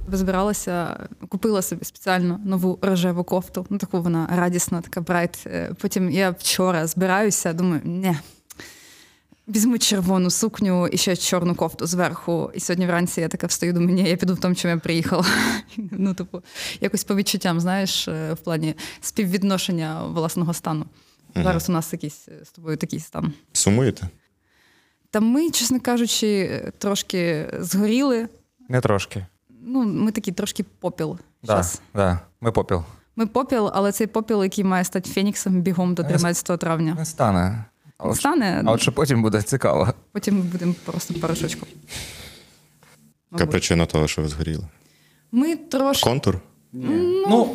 збиралася, купила собі спеціально нову рожеву кофту. Ну, таку вона радісна, така брайт. Потім я вчора збираюся, думаю, ні. Візьму червону сукню і ще чорну кофту зверху. І сьогодні вранці я така встаю, думаю, ні, я піду в тому, чим я приїхала. Ну, типу, якось по відчуттям, знаєш, в плані співвідношення власного стану. Зараз у нас якийсь з тобою такий стан. Сумуєте? Та ми, чесно кажучи, трошки згоріли. Не трошки. Ну, ми такі трошки попіл. Да, ми попіл. Ми попіл, але цей попіл, який має стати феніксом бігом до 13 травня. Не стане. А от що потім буде цікаво. Потім ми будемо просто порошочком. Яка причина того, що ви згоріли? Ми трошки... Контур? Ну...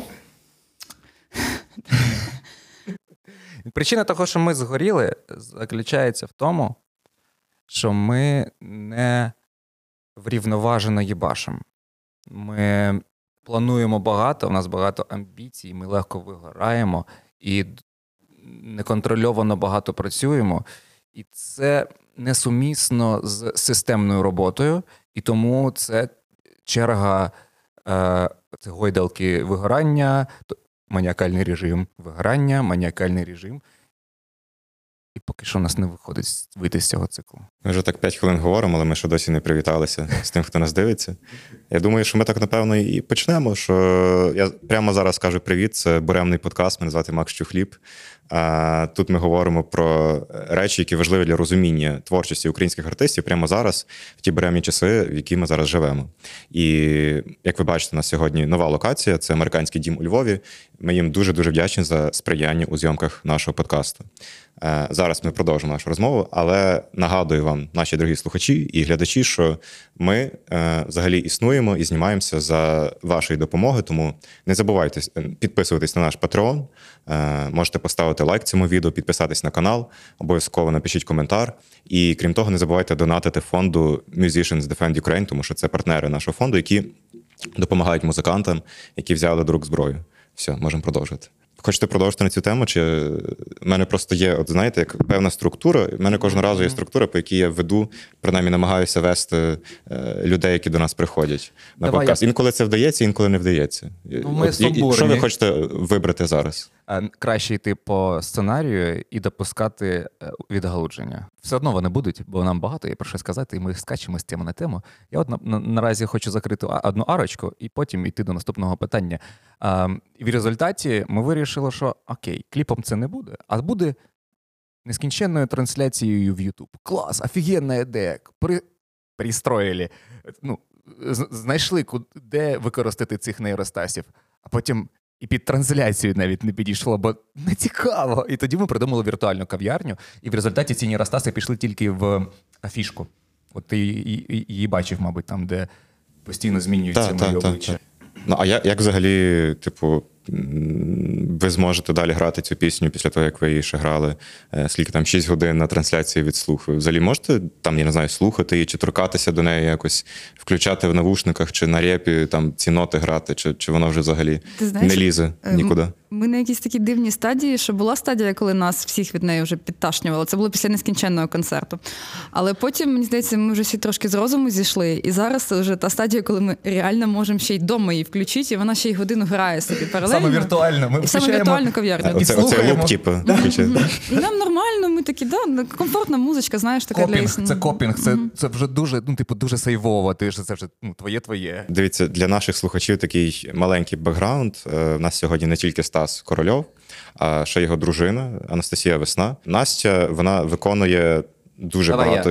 Причина того, що ми згоріли, заключається в тому, що ми не врівноважено їбашимо. Ми плануємо багато, у нас багато амбіцій, ми легко вигораємо і неконтрольовано багато працюємо. І це несумісно з системною роботою, і тому це черга це гойдалки вигорання, маніакальний режим вигорання, маніакальний режим. І поки що у нас не виходить вийти з цього циклу. Ми вже так 5 хвилин говоримо, але ми ще досі не привіталися з тим, хто нас дивиться. Я думаю, що ми так, напевно, і почнемо, що я прямо зараз скажу привіт, це Буремний подкаст, мене звати Макс Чухліб. Тут ми говоримо про речі, які важливі для розуміння творчості українських артистів прямо зараз, в ті буремні часи, в які ми зараз живемо. І, як ви бачите, у нас сьогодні нова локація, це американський дім у Львові. Ми їм дуже-дуже вдячні за сприяння у зйомках нашого подкасту. Зараз ми продовжимо нашу розмову, але нагадую вам, наші дорогі слухачі і глядачі, що ми взагалі існуємо і знімаємося за вашої допомоги, тому не забувайте підписуватись на наш Patreon, можете поставити лайк цьому відео, підписатись на канал, обов'язково напишіть коментар. І крім того, не забувайте донатити фонду Musicians Defend Ukraine, тому що це партнери нашого фонду, які допомагають музикантам, які взяли до рук зброю. Все, можемо продовжити. Хочете продовжити на цю тему? Чи в мене просто є, от знаєте, як певна структура. В мене кожного разу є структура, по якій я веду, принаймні намагаюся вести людей, які до нас приходять на подкаст. Інколи це вдається, інколи не вдається. Що ви хочете вибрати зараз? Краще йти по сценарію і допускати відгалудження. Все одно вони будуть, бо нам багато є про що сказати, і ми скачемо з теми на тему. Я от наразі хочу закрити одну арочку і потім йти до наступного питання. І в результаті ми вирішили, що окей, кліпом це не буде, а буде нескінченною трансляцією в YouTube. Клас, офігенна ідея. Пристроїли. Ну, знайшли, де використати цих нейростасів, а потім і під трансляцію навіть не підійшло, бо не цікаво. І тоді ми придумали віртуальну кав'ярню, і в результаті ці нейростаси пішли тільки в афішку. От ти її бачив, мабуть, там, де постійно змінюються мої обличчя. Ну, а як взагалі, типу, ви зможете далі грати цю пісню після того, як ви її ще грали? Скільки там, 6 годин на трансляції від слуху? Взагалі можете, там, я не знаю, слухати її, чи торкатися до неї якось, включати в навушниках, чи на репі там ці ноти грати, чи воно вже взагалі не лізе нікуди? Ми на якійсь такій дивній стадії, що була стадія, коли нас всіх від неї вже підташнювало. Це було після нескінченного концерту. Але потім, мені здається, ми вже всі трошки з розуму зійшли. І зараз це вже та стадія, коли ми реально можемо ще й вдома її включити, і вона ще й годину грає собі паралельно. Саме віртуально. Ми саме віртуальну кав'ярню. Оце луп, типу. І нам нормально, ми такі, комфортна музичка, знаєш, така для існі. Це копінг, це вже дуже, дуже сейвово, це вже твоє. Дивіться, для наших слухачів такий маленький бекграунд. У нас сьогодні не тільки Стас Корольов, а ще його дружина Анастасія Весна. Настя, вона виконує дуже багато...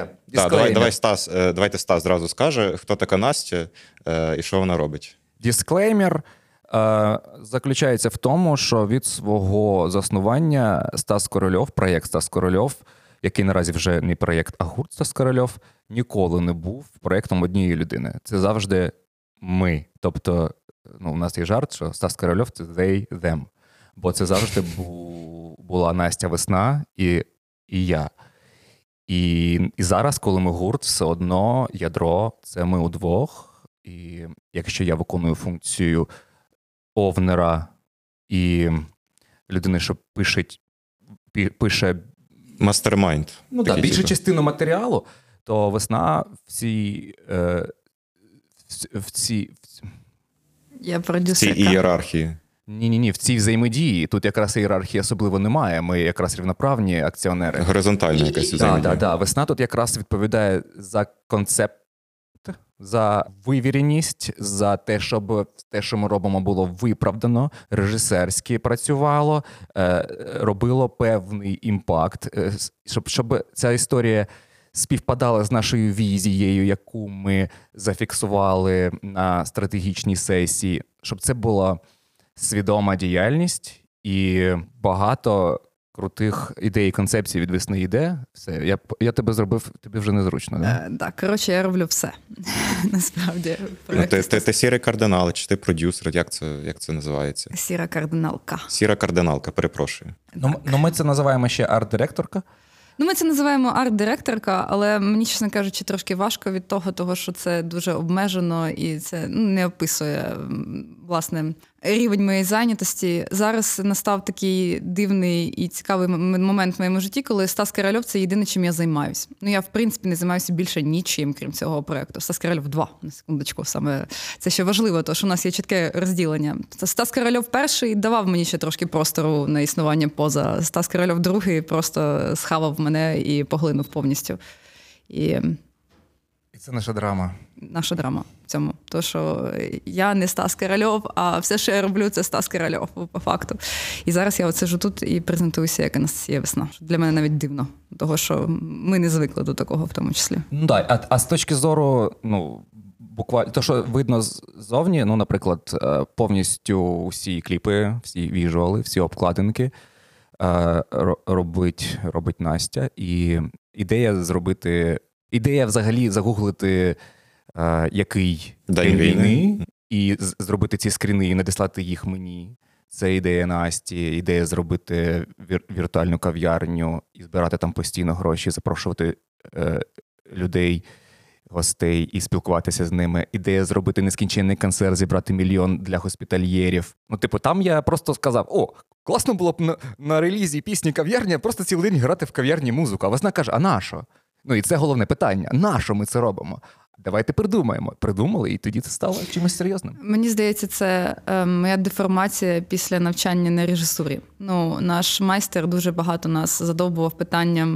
Давайте Стас зразу скаже, хто така Настя і що вона робить. Дисклеймер заключається в тому, що від свого заснування Стас Корольов, проєкт Стас Корольов, який наразі вже не проєкт, а гурт Стас Корольов, ніколи не був проєктом однієї людини. Це завжди ми. Тобто, у нас є жарт, що Стас Корольов – це they, them. Бо це завжди була Настя Весна і я. І зараз, коли ми гурт, все одно ядро – це ми удвох. І якщо я виконую функцію овнера і людини, що пише мастермайнд. Більшу частину матеріалу, то Весна всі в цій... Я В цій продюсерка. ієрархії. Ні, в цій взаємодії. Тут якраз ієрархії особливо немає. Ми якраз рівноправні акціонери. Горизонтальна якась взаємодія. Так. Весна тут якраз відповідає за концепт, за вивіреність, за те, щоб те, що ми робимо, було виправдано, режисерськи працювало, робило певний імпакт, щоб ця історія співпадала з нашою візією, яку ми зафіксували на стратегічній сесії, щоб це була свідома діяльність і багато крутих ідей і концепцій від весни йде. Все, я тебе зробив, тобі вже незручно, да? Так, коротше, я роблю все. Насправді. Ти сірий кардинал, чи ти продюсер, як це називається? Сіра кардиналка. Сіра кардиналка, перепрошую. Ну, ми це називаємо ще арт-директорка. Ну, ми це називаємо арт-директорка, але мені, чесно кажучи, трошки важко від того, що це дуже обмежено і це не описує, власне, рівень моєї зайнятості. Зараз настав такий дивний і цікавий момент в моєму житті, коли Стас Корольов – це єдине, чим я займаюся. Ну, я, в принципі, не займаюся більше нічим, крім цього проєкту. Стас Корольов 2, на секундочку, саме це ще важливо, тому що у нас є чітке розділення. Стас Корольов перший давав мені ще трошки простору на існування поза. Стас Корольов другий просто схавав мене і поглинув повністю. І це наша драма. Наша драма в цьому. То, що я не Стас Корольов, а все, що я роблю, це Стас Корольов, по факту. І зараз я от сиджу тут і презентуюся як Анастасія Весна. Для мене навіть дивно, того, що ми не звикли до такого в тому числі. Ну так, а з точки зору, буквально, то, що видно ззовні, наприклад, повністю усі кліпи, всі віжуали, всі обкладинки робить Настя. І ідея взагалі загуглити, який день війни, і зробити ці скріни і надіслати їх мені. Це ідея Насті, ідея зробити віртуальну кав'ярню і збирати там постійно гроші, запрошувати людей, гостей і спілкуватися з ними. Ідея зробити нескінченний концерт, зібрати 1 мільйон для госпітальєрів. Там я просто сказав, класно було б на релізі пісні «Кав'ярня» просто цілий день грати в кав'ярні музику. А Весна каже, а на що? І це головне питання. На що ми це робимо? Давайте придумаємо. Придумали, і тоді це стало чимось серйозним. Мені здається, це моя деформація після навчання на режисурі. Наш майстер дуже багато нас задовбував питанням,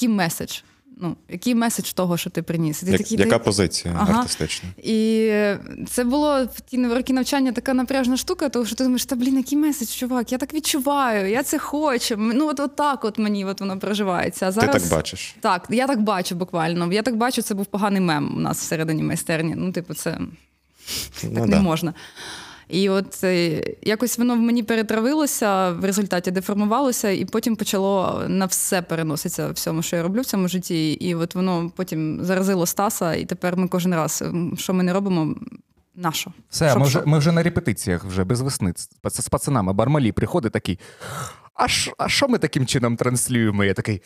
який меседж того, що ти приніс. Яка позиція артистична? І це було в ті роки навчання така напряжна штука, тому що ти думаєш, який меседж, чувак, я так відчуваю, я це хочу. От так мені воно проживається. А зараз... Ти так бачиш? Так, я так бачу буквально. Я так бачу, це був поганий мем у нас всередині майстерні. Це так не можна. І от якось воно в мені перетравилося, в результаті деформувалося, і потім почало на все переноситися всьому, що я роблю в цьому житті. І от воно потім заразило Стаса, і тепер ми кожен раз, що ми не робимо, нащо? Все, ми вже на репетиціях, вже без весни. З пацанами Бармалі приходить такий, а що ми таким чином транслюємо? Я такий,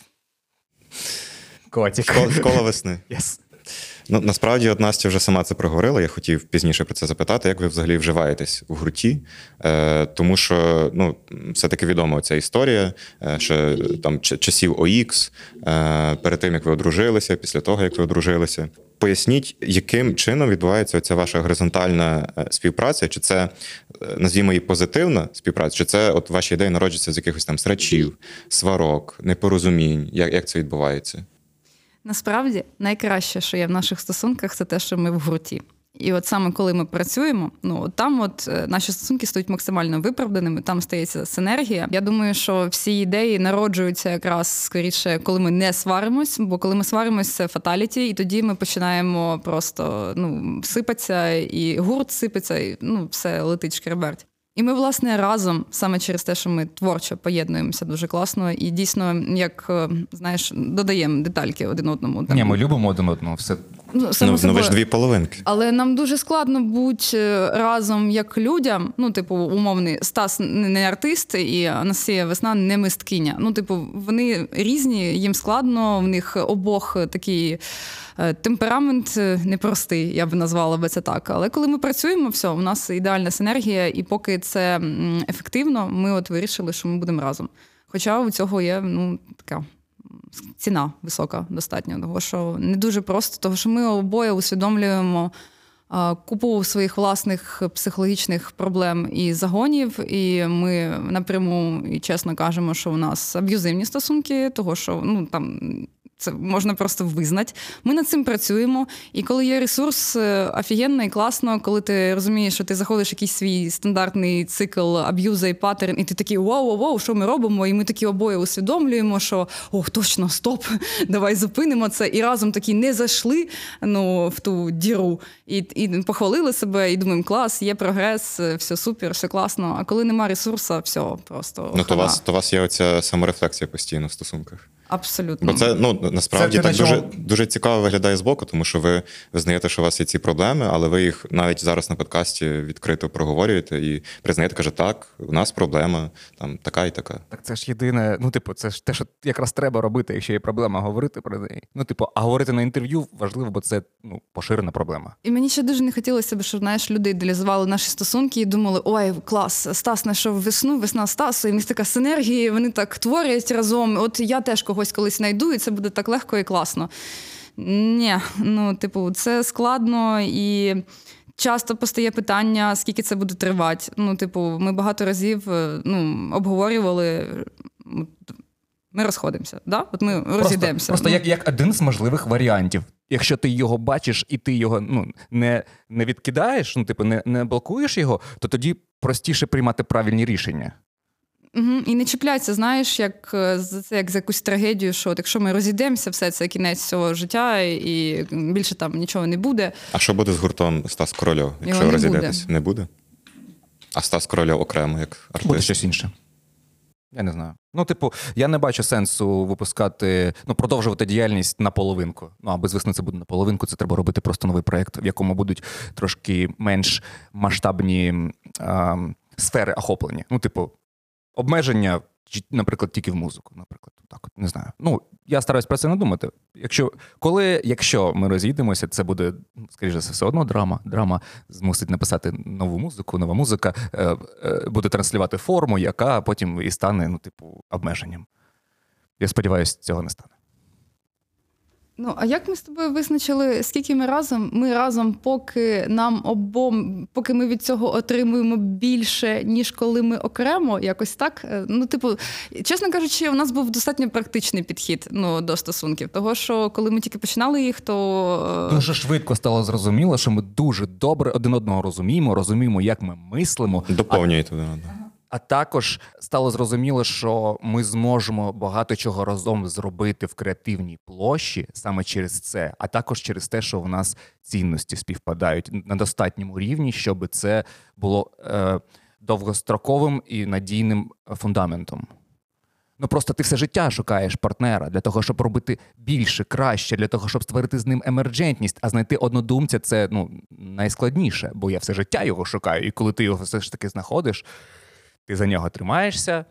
котик. Школа весни. Yes. Насправді, от Настя вже сама це проговорила, я хотів пізніше про це запитати, як ви взагалі вживаєтесь у гурті, тому що, все-таки відома ця історія, що там часів ОХ, перед тим, як ви одружилися, після того, як ви одружилися. Поясніть, яким чином відбувається ця ваша горизонтальна співпраця, чи це, назвімо її, позитивна співпраця, чи це от ваші ідеї народжуються з якихось там срачів, сварок, непорозумінь, як це відбувається? Насправді, найкраще, що є в наших стосунках, це те, що ми в гурті. І от саме коли ми працюємо, там наші стосунки стають максимально виправданими, там стається синергія. Я думаю, що всі ідеї народжуються якраз скоріше, коли ми не сваримось, бо коли ми сваримось, це фаталіті, і тоді ми починаємо просто сипатися, і гурт сипеться, і все летить шкереберть. І ми, власне, разом, саме через те, що ми творчо поєднуємося дуже класно і дійсно, як, додаємо детальки один одному. Ні, ми любимо один одного, все. Ви ж дві половинки. Але нам дуже складно бути разом як людям, умовний, Стас не артист і Анастасія Весна не мисткиня. Вони різні, їм складно, в них обох такий темперамент непростий, я б назвала би це так. Але коли ми працюємо, все, у нас ідеальна синергія, і поки це ефективно, ми вирішили, що ми будемо разом. Хоча у цього є, така ціна висока достатньо, того, що не дуже просто, того, що ми обоє усвідомлюємо купу своїх власних психологічних проблем і загонів, і ми напряму і чесно кажемо, що у нас аб'юзивні стосунки, того, що там це можна просто визнати. Ми над цим працюємо, і коли є ресурс, офігенно і класно, коли ти розумієш, що ти заходиш в якийсь свій стандартний цикл аб'юза і паттерн, і ти такий вау, що ми робимо? І ми такі обоє усвідомлюємо, що точно, стоп, давай зупинимо це. І разом такі не зайшли в ту діру, і похвалили себе, і думаємо, клас, є прогрес, все супер, все класно. А коли нема ресурсу, все просто то у вас є оця саморефлексія постійно в стосунках. Абсолютно. Бо це, насправді, так дуже цікаво виглядає збоку, тому що ви визнаєте, що у вас є ці проблеми, але ви їх навіть зараз на подкасті відкрито проговорюєте і признаєте, каже, так, у нас проблема, там, така і така. Так це ж єдине, це ж те, що якраз треба робити, якщо є проблема, говорити про неї. А говорити на інтерв'ю важливо, бо це, поширена проблема. І мені ще дуже не хотілося б, щоб, люди ідеалізували наші стосунки і думали, ой, клас, Стас знайшов весну, весна Стасу, і в них така синергія, вони так творять разом, от я теж когось колись знайду, і це буде так легко і класно. Ні, це складно, і часто постає питання, скільки це буде тривати. Ми багато разів обговорювали, ми розходимося, да? От ми розійдемося. Просто як один з можливих варіантів. Якщо ти його бачиш і ти його не відкидаєш, не блокуєш його, то тоді простіше приймати правильні рішення. І не чіпляйся, знаєш, як за якусь трагедію, що якщо ми розійдемося, все, це кінець цього життя, і більше там нічого не буде. А що буде з гуртом Стас Корольов, якщо ви розійдетесь? Не буде? А Стас Корольов окремо, як артист? Буде щось інше. Я не знаю. Я не бачу сенсу випускати, продовжувати діяльність наполовинку. А без весни це буде наполовинку, це треба робити просто новий проєкт, в якому будуть трошки менш масштабні сфери охоплення. Обмеження, наприклад, тільки в музику, наприклад. Так, не знаю. Я стараюсь про це не думати. Якщо ми розійдемося, це буде, скоріше за все одно драма. Драма змусить написати нову музику, нова музика буде транслювати форму, яка потім і стане, обмеженням. Я сподіваюся, цього не стане. А як ми з тобою визначили, скільки ми разом? Ми разом, поки ми від цього отримуємо більше, ніж коли ми окремо, якось так? Чесно кажучи, у нас був достатньо практичний підхід до стосунків. Того, що коли ми тільки починали їх, то... Дуже швидко стало зрозуміло, що ми дуже добре один одного розуміємо, як ми мислимо. Доповнюєте один одного. А також стало зрозуміло, що ми зможемо багато чого разом зробити в креативній площі саме через це, а також через те, що в нас цінності співпадають на достатньому рівні, щоб це було довгостроковим і надійним фундаментом. Просто ти все життя шукаєш партнера для того, щоб робити більше, краще, для того, щоб створити з ним емерджентність, а знайти однодумця – це найскладніше, бо я все життя його шукаю, і коли ти його все ж таки знаходиш, ти за нього тримаєшся.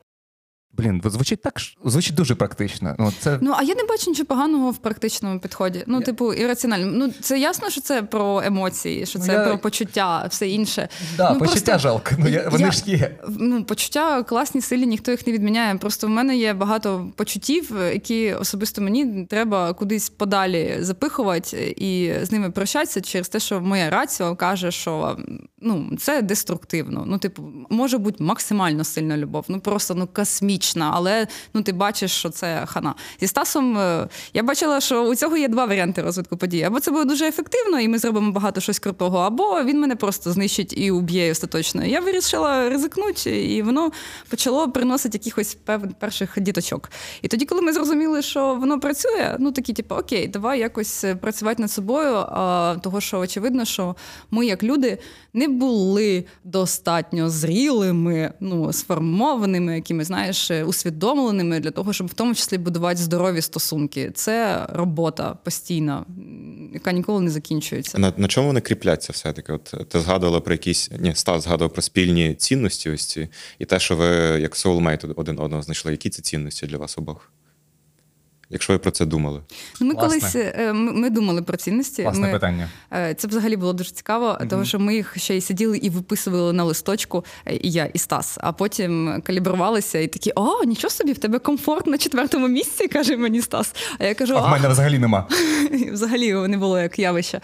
Звучить дуже практично. А я не бачу нічого поганого в практичному підході. І раціонально. Це ясно, що це про емоції, що це про почуття, все інше. Да, почуття жалко, вони ж є. Почуття класні, сильні, ніхто їх не відміняє. Просто в мене є багато почуттів, які особисто мені треба кудись подалі запихувати і з ними прощатися через те, що моя раціо каже, що це деструктивно. Може бути максимально сильна любов, просто космічна. Але ти бачиш, що це хана. Зі Стасом я бачила, що у цього є два варіанти розвитку подій. Або це буде дуже ефективно, і ми зробимо багато щось крутого, або він мене просто знищить і уб'є остаточно. Я вирішила ризикнути, і воно почало приносити якихось перших діточок. І тоді, коли ми зрозуміли, що воно працює, окей, давай якось працювати над собою, того, що очевидно, що ми, як люди, не були достатньо зрілими, сформованими, якими, знаєш, усвідомленими для того, щоб в тому числі будувати здорові стосунки. Це робота постійна, яка ніколи не закінчується. На чому вони кріпляться все-таки? Ти згадувала про Стас згадував про спільні цінності ось ці, і те, що ви як soulmate один одного знайшли. Які це цінності для вас обох? Якщо ви про це думали. Ми колись ми думали про цінності. Класне питання. Це взагалі було дуже цікаво, тому що ми їх ще й сиділи і виписували на листочку, і я, і Стас. А потім калібрувалися і такі, нічого собі, в тебе комфорт на 4-му місці, каже мені Стас. А я кажу, в мене взагалі нема. Взагалі не було як явище.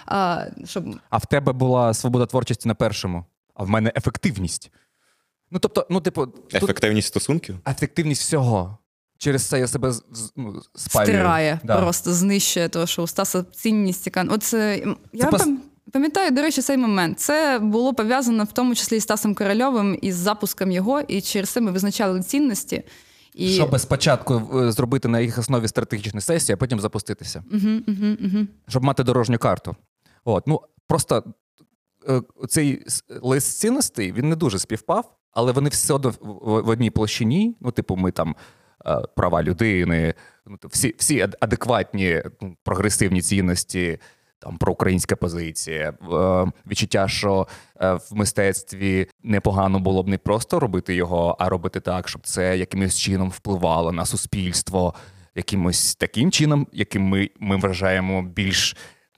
А в тебе була свобода творчості на першому, а в мене ефективність. Ну, тобто, Ефективність стосунків? Ефективність всього. Через це я себе спалюю. Стирає, просто знищує того, що у Стаса цінність, яка... Пам'ятаю, до речі, цей момент. Це було пов'язано в тому числі і з Стасом Корольовим, із запуском його, і через це ми визначали цінності. Щоб спочатку зробити на їх основі стратегічну сесію, а потім запуститися. Щоб мати дорожню карту. Просто цей лист цінностей, він не дуже співпав, але вони все одно в одній площині. Ми там права людини, всі адекватні прогресивні цінності, там проукраїнська позиція, відчуття, що в мистецтві непогано було б не просто робити його, а робити так, щоб це якимось чином впливало на суспільство, якимось таким чином, яким ми вважаємо більш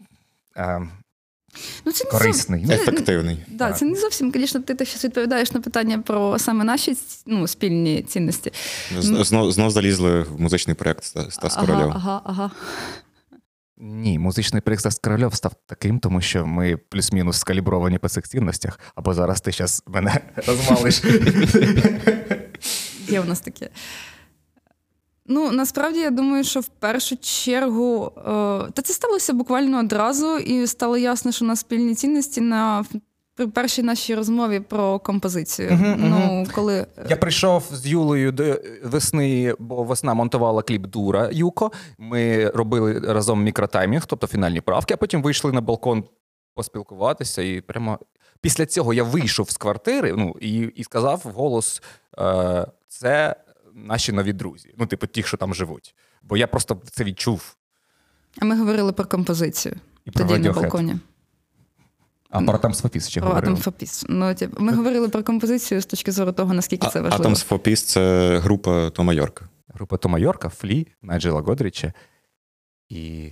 корисний. Ефективний. Це не зовсім, звісно, ти зараз відповідаєш на питання про саме наші спільні цінності. Знов залізли в музичний проєкт Стас Корольов. Ага. Ні, музичний проєкт Стас Корольов став таким, тому що ми плюс-мінус скалібровані по цих цінностях, або зараз ти зараз мене розвалиш. Є в нас таке. Насправді, я думаю, що в першу чергу... це сталося буквально одразу, і стало ясно, що у нас спільні цінності при першій нашій розмові про композицію. Коли... Я прийшов з Юлею до весни, бо весна монтувала кліп «Дура» Юко. Ми робили разом мікротаймінг, тобто фінальні правки, а потім вийшли на балкон поспілкуватися. І прямо після цього я вийшов з квартири і сказав вголос, це наші нові друзі. Ті, що там живуть. Бо я просто це відчув. А ми говорили про композицію. І про тоді на балконі. А про Atoms for Peace ще говорили? Atoms for Peace. Ми говорили про композицію з точки зору того, наскільки це важливо. Atoms for Peace – це група Тома Йорка. Група Тома Йорка, Флі, Найджела Годріча і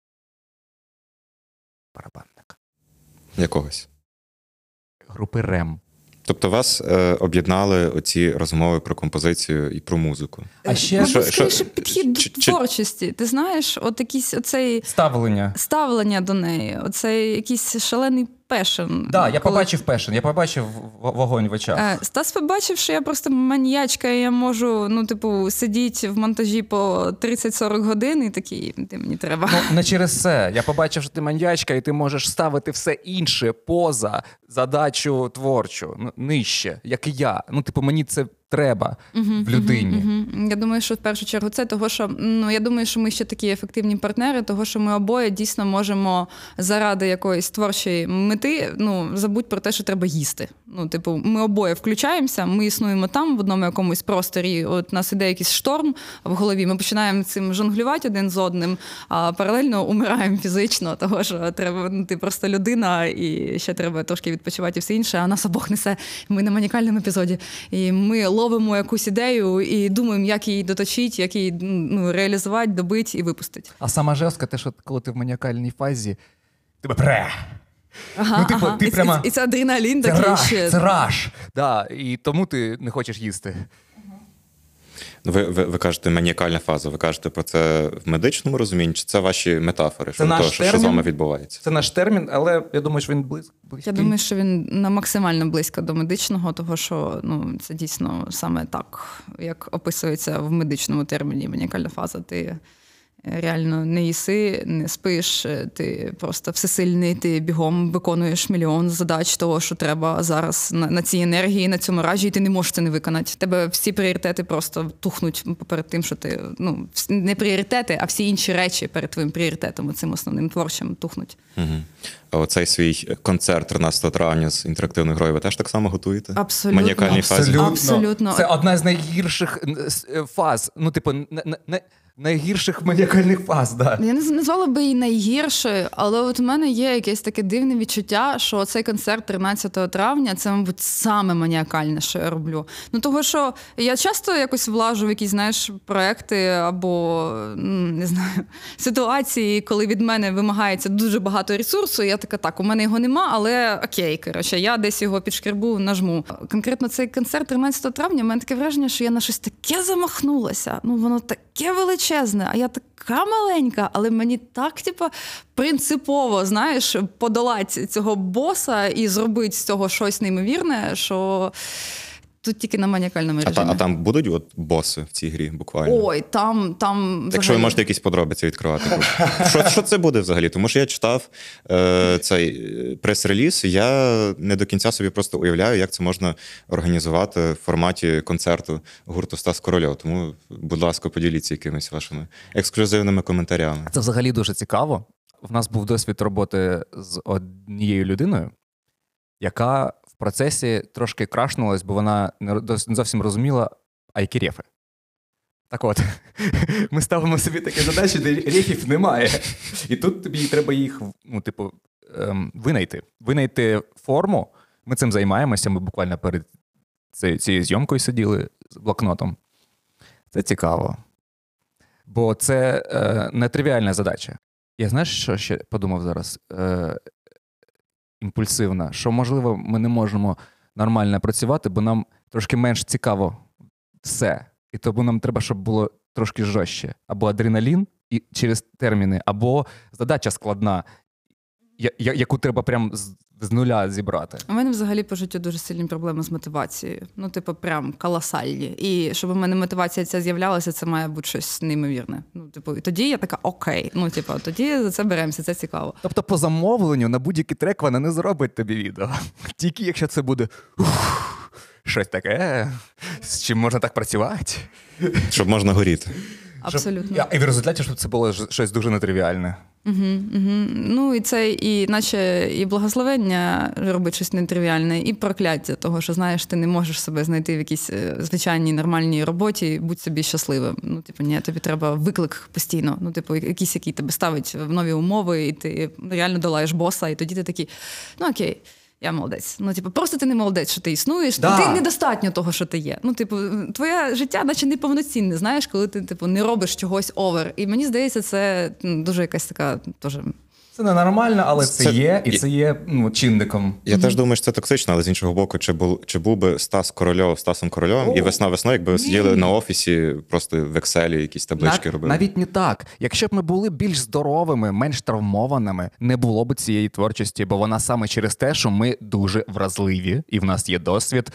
барабанника. Якогось. Групи Рем. Тобто вас об'єднали оці розмови про композицію і про музику. А ще підхід до творчості. Ти знаєш, оцей ставлення до неї, оцей якийсь шалений пешен. Так, я побачив пешен, я побачив вогонь в очах. Стас побачив, що я просто маніячка, і я можу, сидіти в монтажі по 30-40 годин, і такий, ти мені треба. Не через це. Я побачив, що ти маніячка, і ти можеш ставити все інше поза задачу творчу, нижче, як і я. Мені це треба в людині. Я думаю, що в першу чергу це того, що я думаю, що ми ще такі ефективні партнери, того, що ми обоє дійсно можемо заради якоїсь творчої мети, забудь про те, що треба їсти. Ми обоє включаємося, ми існуємо там в одному якомусь просторі. От у нас іде якийсь шторм в голові, ми починаємо цим жонглювати один з одним, а паралельно умираємо фізично, того, що треба, ти просто людина, і ще треба трошки відпочивати і все інше, а нас обох несе. Ми на манікальному епізоді. І ми ловимо якусь ідею і думаємо, як її доточити, як її реалізувати, добити і випустити. А сама жорстка, те, що коли ти в маніакальній фазі, тебе пре. Ти прямо... І це адреналін такий ще. Це раш. Да, і тому ти не хочеш їсти. Ви кажете маніакальна фаза, ви кажете про це в медичному розумінні, чи це ваші метафори, що з вами відбувається? Це наш термін, але я думаю, що він близький. Я думаю, що він максимально близько до медичного, того, що це дійсно саме так, як описується в медичному терміні маніакальна фаза. Ти реально не їси, не спиш, ти просто всесильний, ти бігом виконуєш мільйон задач того, що треба зараз на цій енергії, на цьому ражі, і ти не можеш це не виконати. В тебе всі пріоритети просто тухнуть перед тим, що ти, не пріоритети, а всі інші речі перед твоїм пріоритетом, цим основним творчим тухнуть. Угу. А оцей свій концерт 13 травня з інтерактивною грою ви теж так само готуєте? Абсолютно. Маніакальній фазі? Абсолютно. Це одна з найгірших фаз. Найгірших маніакальних фаз, да. Я не назвала би її найгіршою, але от у мене є якесь таке дивне відчуття, що цей концерт 13 травня – це, мабуть, саме маніакальне, що я роблю. Того, що я часто якось влажу в якісь, проекти або, не знаю, ситуації, коли від мене вимагається дуже багато ресурсу, і я така, так, у мене його нема, але окей, я десь його підшкребу, нажму. Конкретно цей концерт 13 травня, у мене таке враження, що я на щось таке замахнулася. Воно таке величезне, величезне, а я така маленька, але мені так, принципово, знаєш, подолати цього боса і зробити з цього щось неймовірне, що тут тільки на маніакальному режимі. А там будуть боси в цій грі буквально? Ой, там Якщо ви можете якісь подробиці відкривати. Що це буде взагалі? Тому що я читав цей прес-реліз, і я не до кінця собі просто уявляю, як це можна організувати в форматі концерту гурту Стас Корольов. Тому, будь ласка, поділіться якимись вашими ексклюзивними коментарями. Це взагалі дуже цікаво. В нас був досвід роботи з однією людиною, яка в процесі трошки крашнулась, бо вона не зовсім розуміла, а які рефи. Так от, ми ставимо собі такі задачі, де рефів немає. І тут тобі треба їх, винайти. Винайти форму. Ми цим займаємося, ми буквально перед цією зйомкою сиділи з блокнотом. Це цікаво. Бо це нетривіальна задача. Я знаєш, що ще подумав зараз? Імпульсивна, що, можливо, ми не можемо нормально працювати, бо нам трошки менш цікаво все. І тому нам треба, щоб було трошки жорстче. Або адреналін і через терміни, або задача складна, яку треба прям з нуля зібрати. У мене взагалі по життю дуже сильні проблеми з мотивацією. Прям колосальні. І щоб у мене мотивація ця з'являлася, це має бути щось неймовірне. І тоді я така, окей. Тоді за це беремося, це цікаво. Тобто по замовленню на будь-який трек вона не зробить тобі відео. Тільки якщо це буде щось таке, з чим можна так працювати. Щоб можна горіти. Абсолютно. І в результаті, щоб це було щось дуже нетривіальне. І це наче і благословення робить щось нетривіальне, і прокляття того, що, знаєш, ти не можеш себе знайти в якійсь звичайній нормальній роботі, будь собі щасливим. Ні, тобі треба виклик постійно. Якийсь, який тебе ставить в нові умови, і ти реально долаєш боса, і тоді ти такий, окей. Я молодець. Просто ти не молодець, що ти існуєш. Да. Ти недостатньо того, що ти є. Твоє життя наче неповноцінне, знаєш, коли ти не робиш чогось овер. І мені здається, це дуже якась така теж... Це ненормально, але це є, і це є чинником. Я теж думаю, що це токсично, але з іншого боку, чи був би Стас Корольов Стасом Корольовим і весна-весною, якби ви сиділи на офісі, просто в Excel якісь таблички робили? Навіть не так. Якщо б ми були більш здоровими, менш травмованими, не було б цієї творчості, бо вона саме через те, що ми дуже вразливі, і в нас є досвід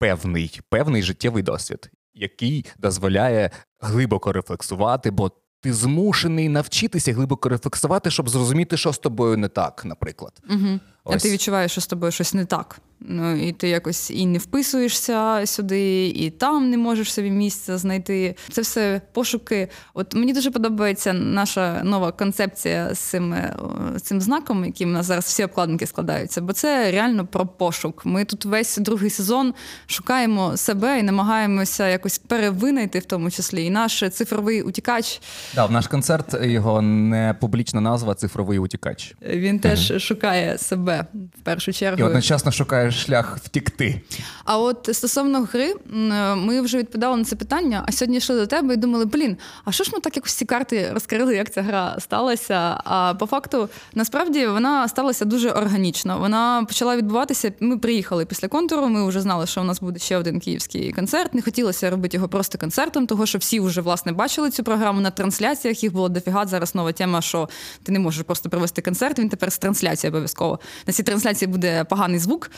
певний життєвий досвід, який дозволяє глибоко рефлексувати, бо ти змушений навчитися глибоко рефлексувати, щоб зрозуміти, що з тобою не так, наприклад. Угу. А ти відчуваєш, що з тобою щось не так. І ти якось і не вписуєшся сюди, і там не можеш собі місця знайти. Це все пошуки. От мені дуже подобається наша нова концепція з цим знаком, яким у нас зараз всі обкладинки складаються, бо це реально про пошук. Ми тут весь другий сезон шукаємо себе і намагаємося якось перевинайти в тому числі. І наш цифровий утікач. В наш концерт, його не публічна назва «Цифровий утікач». Він теж шукає себе в першу чергу. І одночасно шукає шлях втікти. А от стосовно гри, ми вже відповідали на це питання, а сьогодні йшли до тебе і думали, а що ж ми так якось ці карти розкрили, як ця гра сталася? А по факту, насправді, вона сталася дуже органічно. Вона почала відбуватися, ми приїхали після контуру, ми вже знали, що у нас буде ще один київський концерт. Не хотілося робити його просто концертом, того, що всі вже, власне, бачили цю програму на трансляціях, їх було дофіга. Зараз нова тема, що ти не можеш просто провести концерт, він тепер з трансляцією обов'язково. На цій трансляції буде поганий звук.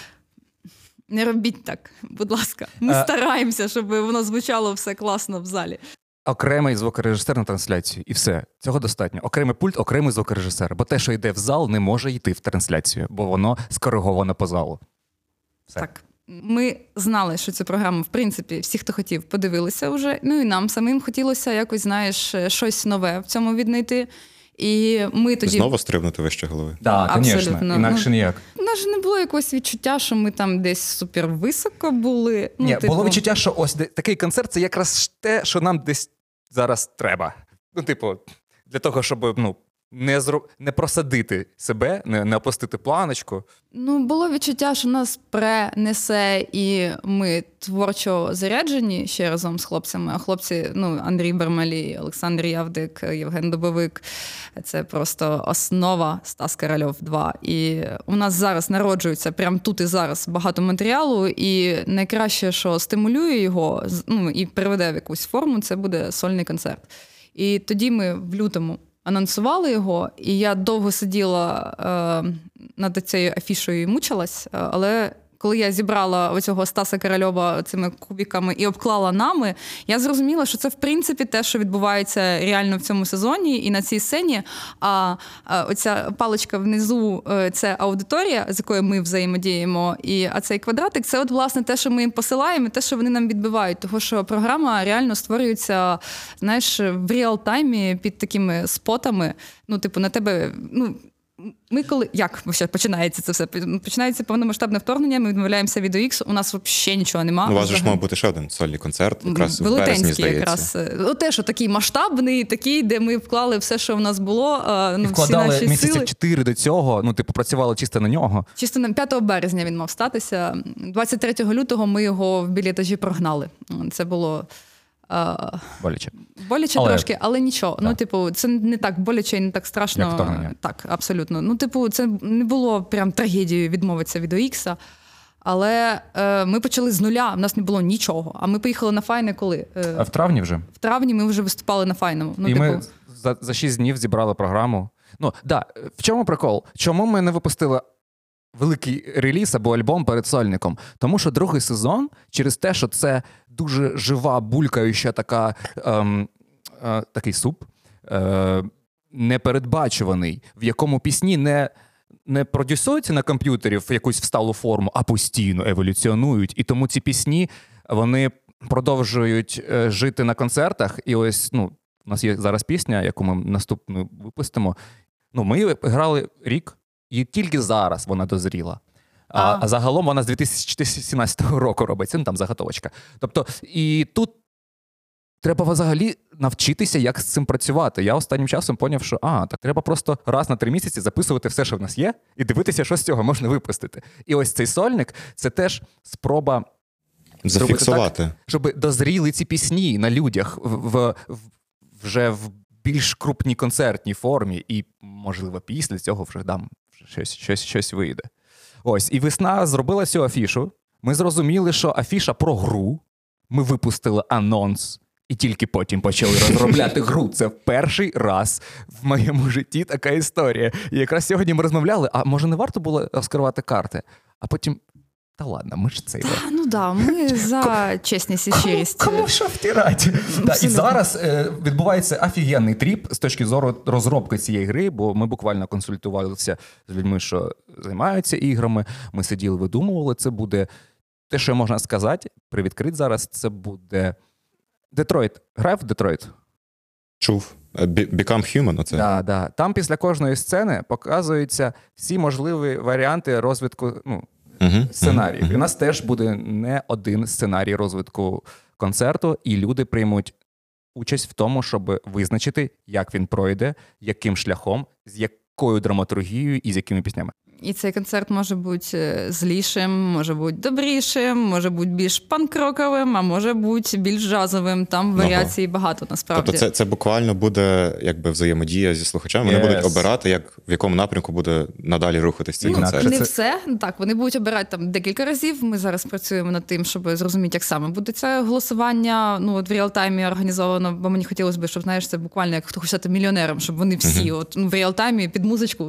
Не робіть так, будь ласка. Ми стараємося, щоб воно звучало все класно в залі. Окремий звукорежисер на трансляцію. І все. Цього достатньо. Окремий пульт, окремий звукорежисер. Бо те, що йде в зал, не може йти в трансляцію, бо воно скориговано по залу. Все. Так. Ми знали, що цю програму, в принципі, всі, хто хотів, подивилися вже. І нам самим хотілося якось, знаєш, щось нове в цьому віднайти. І ми тоді... Знову стрибнути вище голови? Так, звісно. Інакше ніяк. У нас ж не було якогось відчуття, що ми там десь супервисоко були. Було відчуття, що ось такий концерт – це якраз те, що нам десь зараз треба. Для того, щоб не просадити себе, не опустити планочку. Було відчуття, що нас несе, і ми творчо заряджені ще разом з хлопцями. А хлопці, Андрій Бармалій, Олександр Явдик, Євген Дубовик – це просто основа Стас Корольов 2. І у нас зараз народжується прямо тут і зараз багато матеріалу, і найкраще, що стимулює його і приведе в якусь форму, це буде сольний концерт. І тоді ми в лютому анонсували його, і я довго сиділа над цією афішою і мучилась, але коли я зібрала оцього Стаса Корольова цими кубиками і обклала нами, я зрозуміла, що це, в принципі, те, що відбувається реально в цьому сезоні і на цій сцені. А оця паличка внизу – це аудиторія, з якою ми взаємодіємо. А цей квадратик – це, от, власне, те, що ми їм посилаємо, і те, що вони нам відбивають. Тому що програма реально створюється, знаєш, в реал-таймі під такими спотами. Ну, типу, на тебе... Ми коли... Як починається це все? Починається повномасштабне вторгнення, ми відмовляємося від UX, у нас взагалі нічого немає. У вас же ж мав бути ще один сольний концерт, якраз в березні, здається. Якраз. Те, що такий масштабний, такий, де ми вклали все, що в нас було, і вкладали місяців 4 до цього, працювали чисто на нього. Чисто на 5 березня він мав статися. 23 лютого ми його в білетажі прогнали. Це було... Боляче але... трошки, але нічого. Да. Це не так боляче і не так страшно. Як вторгнення. Так, абсолютно. Це не було прям трагедією відмовитися від UX, але ми почали з нуля, в нас не було нічого. А ми поїхали на Файне коли? А в травні вже? В травні ми вже виступали на Файному. Ми за 6 днів зібрали програму. В чому прикол? Чому ми не випустили великий реліз або альбом перед сольником? Тому що другий сезон, через те, що це дуже жива, булькаюча такий суп, непередбачуваний, в якому пісні не продюсуються на комп'ютері в якусь всталу форму, а постійно еволюціонують. І тому ці пісні, вони продовжують жити на концертах. І ось, у нас є зараз пісня, яку ми наступну випустимо. Ми грали рік, і тільки зараз вона дозріла. А загалом вона з 2017 року робиться, там заготовочка. Тобто, і тут треба взагалі навчитися, як з цим працювати. Я останнім часом поняв, що так треба просто раз на 3 місяці записувати все, що в нас є, і дивитися, що з цього можна випустити. І ось цей сольник – це теж спроба зафіксувати. Так, щоб дозріли ці пісні на людях вже в більш крупній концертній формі, і, можливо, після цього вже щось вийде. Ось, і весна зробила цю афішу. Ми зрозуміли, що афіша про гру. Ми випустили анонс, і тільки потім почали розробляти гру. Це перший раз в моєму житті така історія. І якраз сьогодні ми розмовляли, а може не варто було розкривати карти? А потім, та ладно, ми ж цей... Ми за чесність і щирість. Кому що втирати? І зараз відбувається офігенний тріп з точки зору розробки цієї гри, бо ми буквально консультувалися з людьми, що займаються іграми. Ми сиділи, видумували. Це буде те, що можна сказати, привідкрити зараз, це буде Детройт. Грав в Детройт? Чув. Become Human оце? Да. Там після кожної сцени показуються всі можливі варіанти розвитку, сценаріїв. І у нас теж буде не один сценарій розвитку концерту, і люди приймуть участь в тому, щоб визначити, як він пройде, яким шляхом, з якою драматургією і з якими піснями. І цей концерт може бути злішим, може бути добрішим, може бути більш панк-роковим, а може бути більш джазовим. Там варіацій багато, насправді. Тобто це буквально буде якби взаємодія зі слухачами. Вони будуть обирати, в якому напрямку буде надалі рухатись цей концерт. Не все. Так, вони будуть обирати там декілька разів. Ми зараз працюємо над тим, щоб зрозуміти, як саме буде це голосування. В реал-таймі організовано, бо мені хотілося б, щоб, знаєш, це буквально як хто хоче стати мільйонером, щоб вони всі в реал-таймі під музичку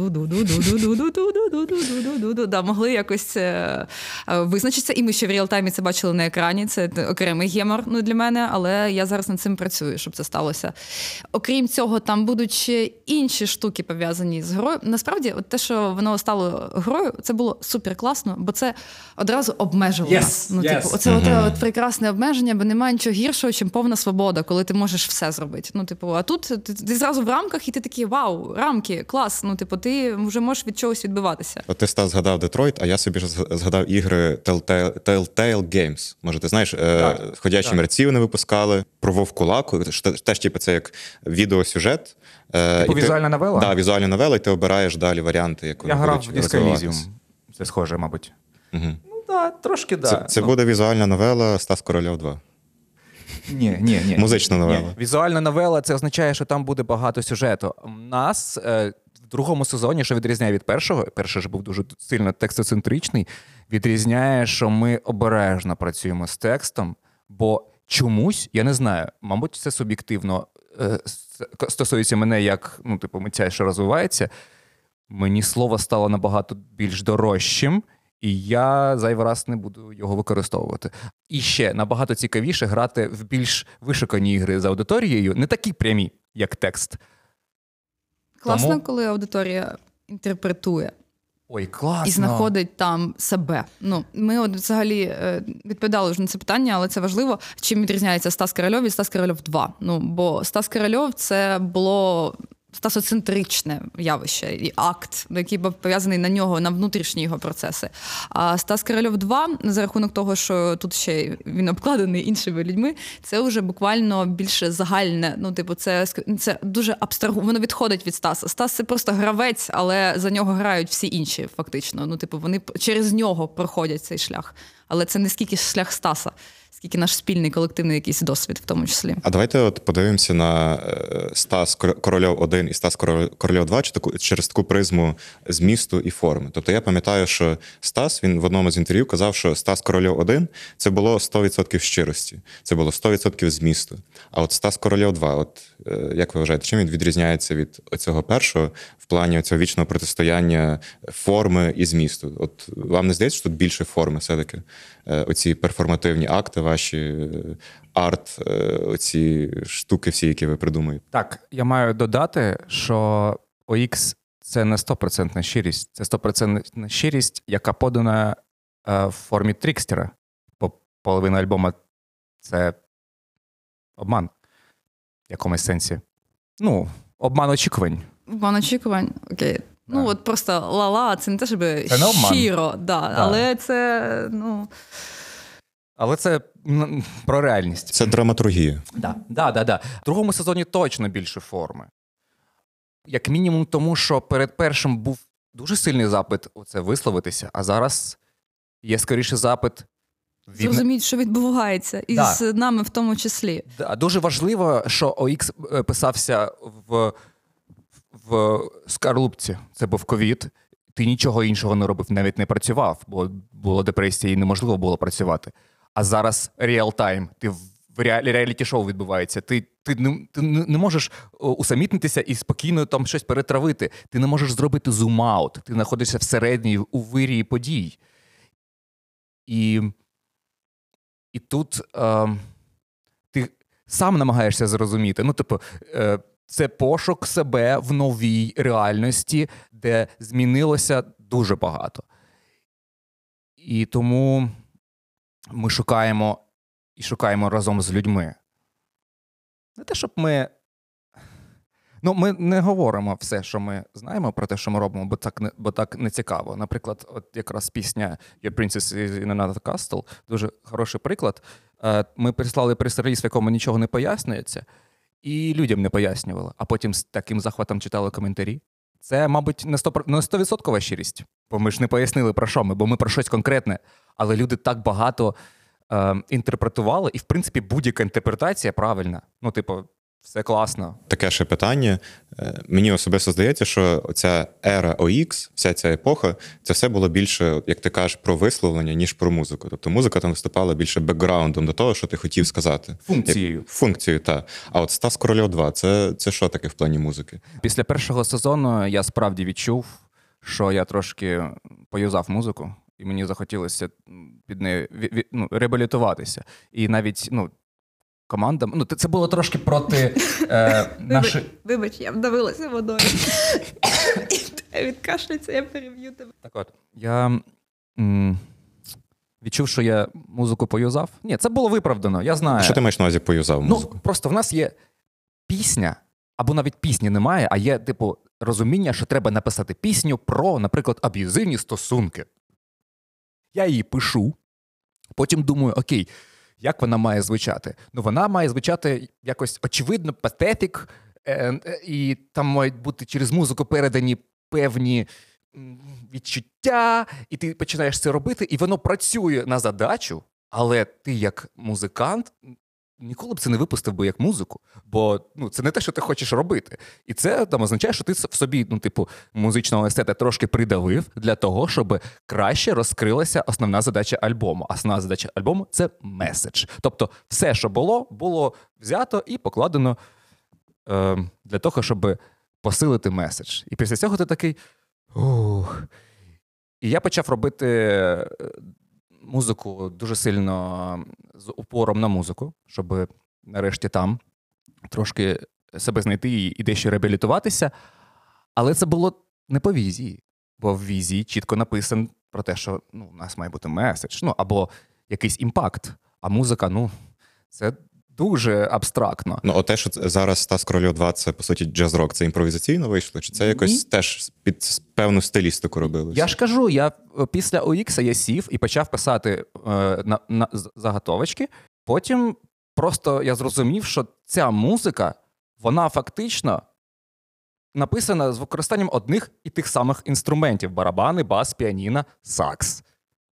могли якось визначитися. І ми ще в реал-таймі це бачили на екрані. Це окремий гемор для мене, але я зараз над цим працюю, щоб це сталося. Окрім цього, там будуть ще інші штуки пов'язані з грою. Насправді, те, що воно стало грою, це було супер класно, бо це одразу обмежувало нас. Оце прекрасне обмеження, бо немає нічого гіршого, чим повна свобода, коли ти можеш все зробити. А тут ти зразу в рамках, і ти такий, вау, рамки, клас. Ти вже можеш від чогось відбиватися. От ти, Стас, згадав Детройт, а я собі згадав ігри Telltale Games. Може, ти знаєш, «Ходячі мерці» вони випускали, про Вовкулаку, теж це як відеосюжет. Візуальна новела? Так, візуальна новела, і ти обираєш далі варіанти, як вони будуть розвиватися. Я грав в Disco Elysium. Це схоже, мабуть. Трошки, Це буде візуальна новела «Стас Корольов 2». Ні. Музична новела. Ні. Візуальна новела – це означає, що там буде багато сюжету. У нас в другому сезоні, що відрізняє від першого, перший ж був дуже сильно текстоцентричний, відрізняє, що ми обережно працюємо з текстом, бо чомусь, я не знаю, мабуть, це суб'єктивно, стосується мене як, ну, типу, митця, що розвивається, мені слово стало набагато більш дорожчим, і я зайвий раз не буду його використовувати. І ще набагато цікавіше грати в більш вишукані ігри з аудиторією, не такі прямі, як текст. Класно, коли аудиторія інтерпретує. Ой, класно. І знаходить там себе. Ну, ми от взагалі відповідали вже на це питання, але це важливо. Чим відрізняється Стас Корольов від Стас Корольов 2? Ну, бо Стас Корольов – це було стасоцентричне явище і акт, який був пов'язаний на нього, на внутрішні його процеси. А Стас Корольов 2, за рахунок того, що тут ще він обкладений іншими людьми, це вже буквально більше загальне. Ну, типу, це дуже абстрагу. Воно відходить від Стаса. Стас – це просто гравець, але за нього грають всі інші, фактично. Ну, типу, вони через нього проходять цей шлях. Але це не скільки шлях Стаса, скільки наш спільний колективний якийсь досвід в тому числі. А давайте от подивимося на Стас Корольов 1 і Стас Корольов 2 через таку призму змісту і форми. Тобто я пам'ятаю, що Стас, він в одному з інтерв'ю казав, що Стас Корольов 1 – це було 100% щирості, це було 100% змісту. А от Стас Корольов 2, от як ви вважаєте, чим він відрізняється від цього першого в плані цього вічного протистояння форми і змісту? От вам не здається, що тут більше форми все-таки? Оці перформативні акти ваші, арт, оці штуки всі, які ви придумуєте? Так, я маю додати, що OX – це не 100% щирість, це 100% щирість, яка подана в формі трікстера. Бо половина альбома – це обман в якомусь сенсі. Ну, обман очікувань. Обман очікувань, окей. Да. Ну, от просто ла-ла, це не те, щоб щиро, да. Але це, ну... Але це про реальність. Це драматургія. Да. В другому сезоні точно більше форми. Як мінімум тому, що перед першим був дуже сильний запит оце висловитися, а зараз є скоріше запит зрозуміть, що відбувається, і з нами в тому числі. Да. Дуже важливо, що OX писався в скарлупці. Це був ковід. Ти нічого іншого не робив, навіть не працював, бо була депресія і неможливо було працювати. А зараз реал-тайм, ти в реаліті-шоу відбувається. Ти не можеш усамітнитися і спокійно там щось перетравити. Ти не можеш зробити зум-аут. Ти знаходишся всередині, у вирії подій. І тут ти сам намагаєшся зрозуміти. Ну, типу, це пошук себе в новій реальності, де змінилося дуже багато. І тому ми шукаємо разом з людьми. Не те, щоб ми... Ну, ми не говоримо все, що ми знаємо про те, що ми робимо, бо так не цікаво. Наприклад, от якраз пісня «Your Princess is in another castle» – дуже хороший приклад. Ми прислали прес-реліз, в якому нічого не пояснюється, і людям не пояснювали, а потім з таким захватом читали коментарі. Це, мабуть, не 100% щирість, бо ми ж не пояснили про що ми, бо ми про щось конкретне, але люди так багато інтерпретували, і, в принципі, будь-яка інтерпретація правильна. Ну, типу, все класно. Таке ще питання. Мені особисто здається, що ця ера OX, вся ця епоха, це все було більше, як ти кажеш, про висловлення, ніж про музику. Тобто музика там виступала більше бекграундом до того, що ти хотів сказати. Функцією, так. А от Стас Корольов 2, це що таке в плані музики? Після першого сезону я справді відчув, що я трошки поюзав музику, і мені захотілося під нею реабілітуватися. І навіть, командам. Ну, це було трошки проти нашої... Вибач, я вдавилася водою. Відкашляться, я переб'ю тебе. Так от, я відчув, що я музику поюзав. Ні, це було виправдано, я знаю. Що ти маєш на увазі поюзав музику? Ну, просто в нас є пісня, або навіть пісні немає, а є, типу, розуміння, що треба написати пісню про, наприклад, аб'юзивні стосунки. Я її пишу, потім думаю, окей, як вона має звучати? Ну, вона має звучати якось очевидно, патетик, і там мають бути через музику передані певні відчуття, і ти починаєш це робити, і воно працює на задачу, але ти як музикант ніколи б це не випустив би як музику, бо це не те, що ти хочеш робити. І це означає, що ти в собі, музичного естета трошки придавив для того, щоб краще розкрилася основна задача альбому. Основна задача альбому – це меседж. Тобто все, що було взято і покладено для того, щоб посилити меседж. І після цього ти такий... Ух. І я почав робити музику дуже сильно з упором на музику, щоб нарешті там трошки себе знайти і дещо реабілітуватися. Але це було не по візії, бо в візії чітко написано про те, що у нас має бути меседж, або якийсь імпакт. А музика, це дуже абстрактно. Те, що зараз Стас Корольов 2, це, по суті, джаз-рок, це імпровізаційно вийшло? Чи це якось теж під певну стилістику робилося? Я ж кажу, після UX я сів і почав писати на заготовочки. Потім просто я зрозумів, що ця музика, вона фактично написана з використанням одних і тих самих інструментів: барабани, бас, піаніно, сакс.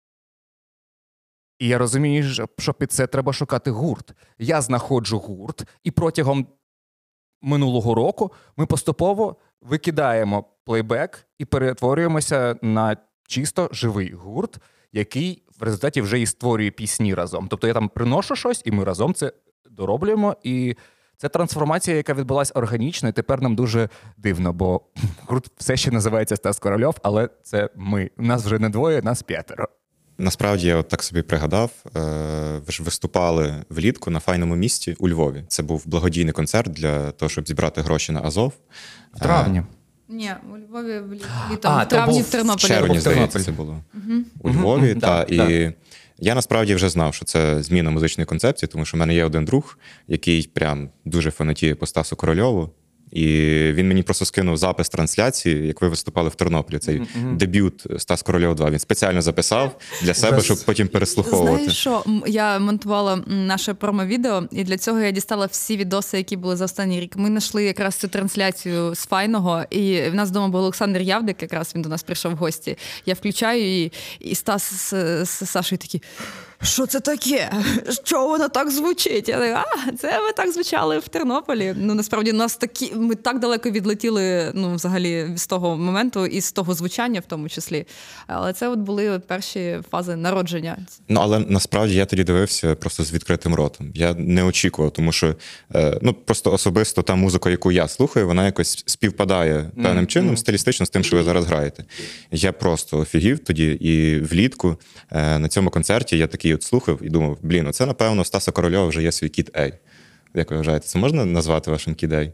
І я розумію, що під це треба шукати гурт. Я знаходжу гурт, і протягом минулого року ми поступово викидаємо плейбек і перетворюємося на чисто живий гурт, який в результаті вже і створює пісні разом. Тобто я там приношу щось, і ми разом це дороблюємо. І це трансформація, яка відбулася органічно, і тепер нам дуже дивно, бо гурт все ще називається Стас Корольов, але це ми. Нас вже не двоє, нас 5. Насправді, я так собі пригадав, ви ж виступали влітку на файному місті у Львові. Це був благодійний концерт для того, щоб зібрати гроші на Азов. В травні. Ні, у Львові літом, в травні в Тернополі. В червні, здається, це було. У Львові, і я насправді вже знав, що це зміна музичної концепції, тому що в мене є один друг, який прям дуже фанатіє по Стасу Корольову. І він мені просто скинув запис трансляції, як ви виступали в Тернополі, цей дебют Стас Корольов 2. Він спеціально записав для себе, щоб потім переслуховувати. Знаєш що, я монтувала наше промо-відео, і для цього я дістала всі відоси, які були за останній рік. Ми знайшли якраз цю трансляцію з Файного, і в нас вдома був Олександр Явдик, якраз він до нас прийшов в гості. Я включаю її, і Стас з Сашою такі: що це таке? Що воно так звучить? Я так, це ви так звучали в Тернополі. Насправді, ми так далеко відлетіли, взагалі, з того моменту і з того звучання в тому числі. Але це були перші фази народження. Але насправді я тоді дивився просто з відкритим ротом. Я не очікував, тому що просто особисто та музика, яку я слухаю, вона якось співпадає певним чином, стилістично з тим, що ви зараз граєте. Я просто офігів тоді, і влітку на цьому концерті я такий от слухав і думав, оце, напевно, Стаса Корольова вже є свій Kid A. Як ви вважаєте, це можна назвати вашим Kid A?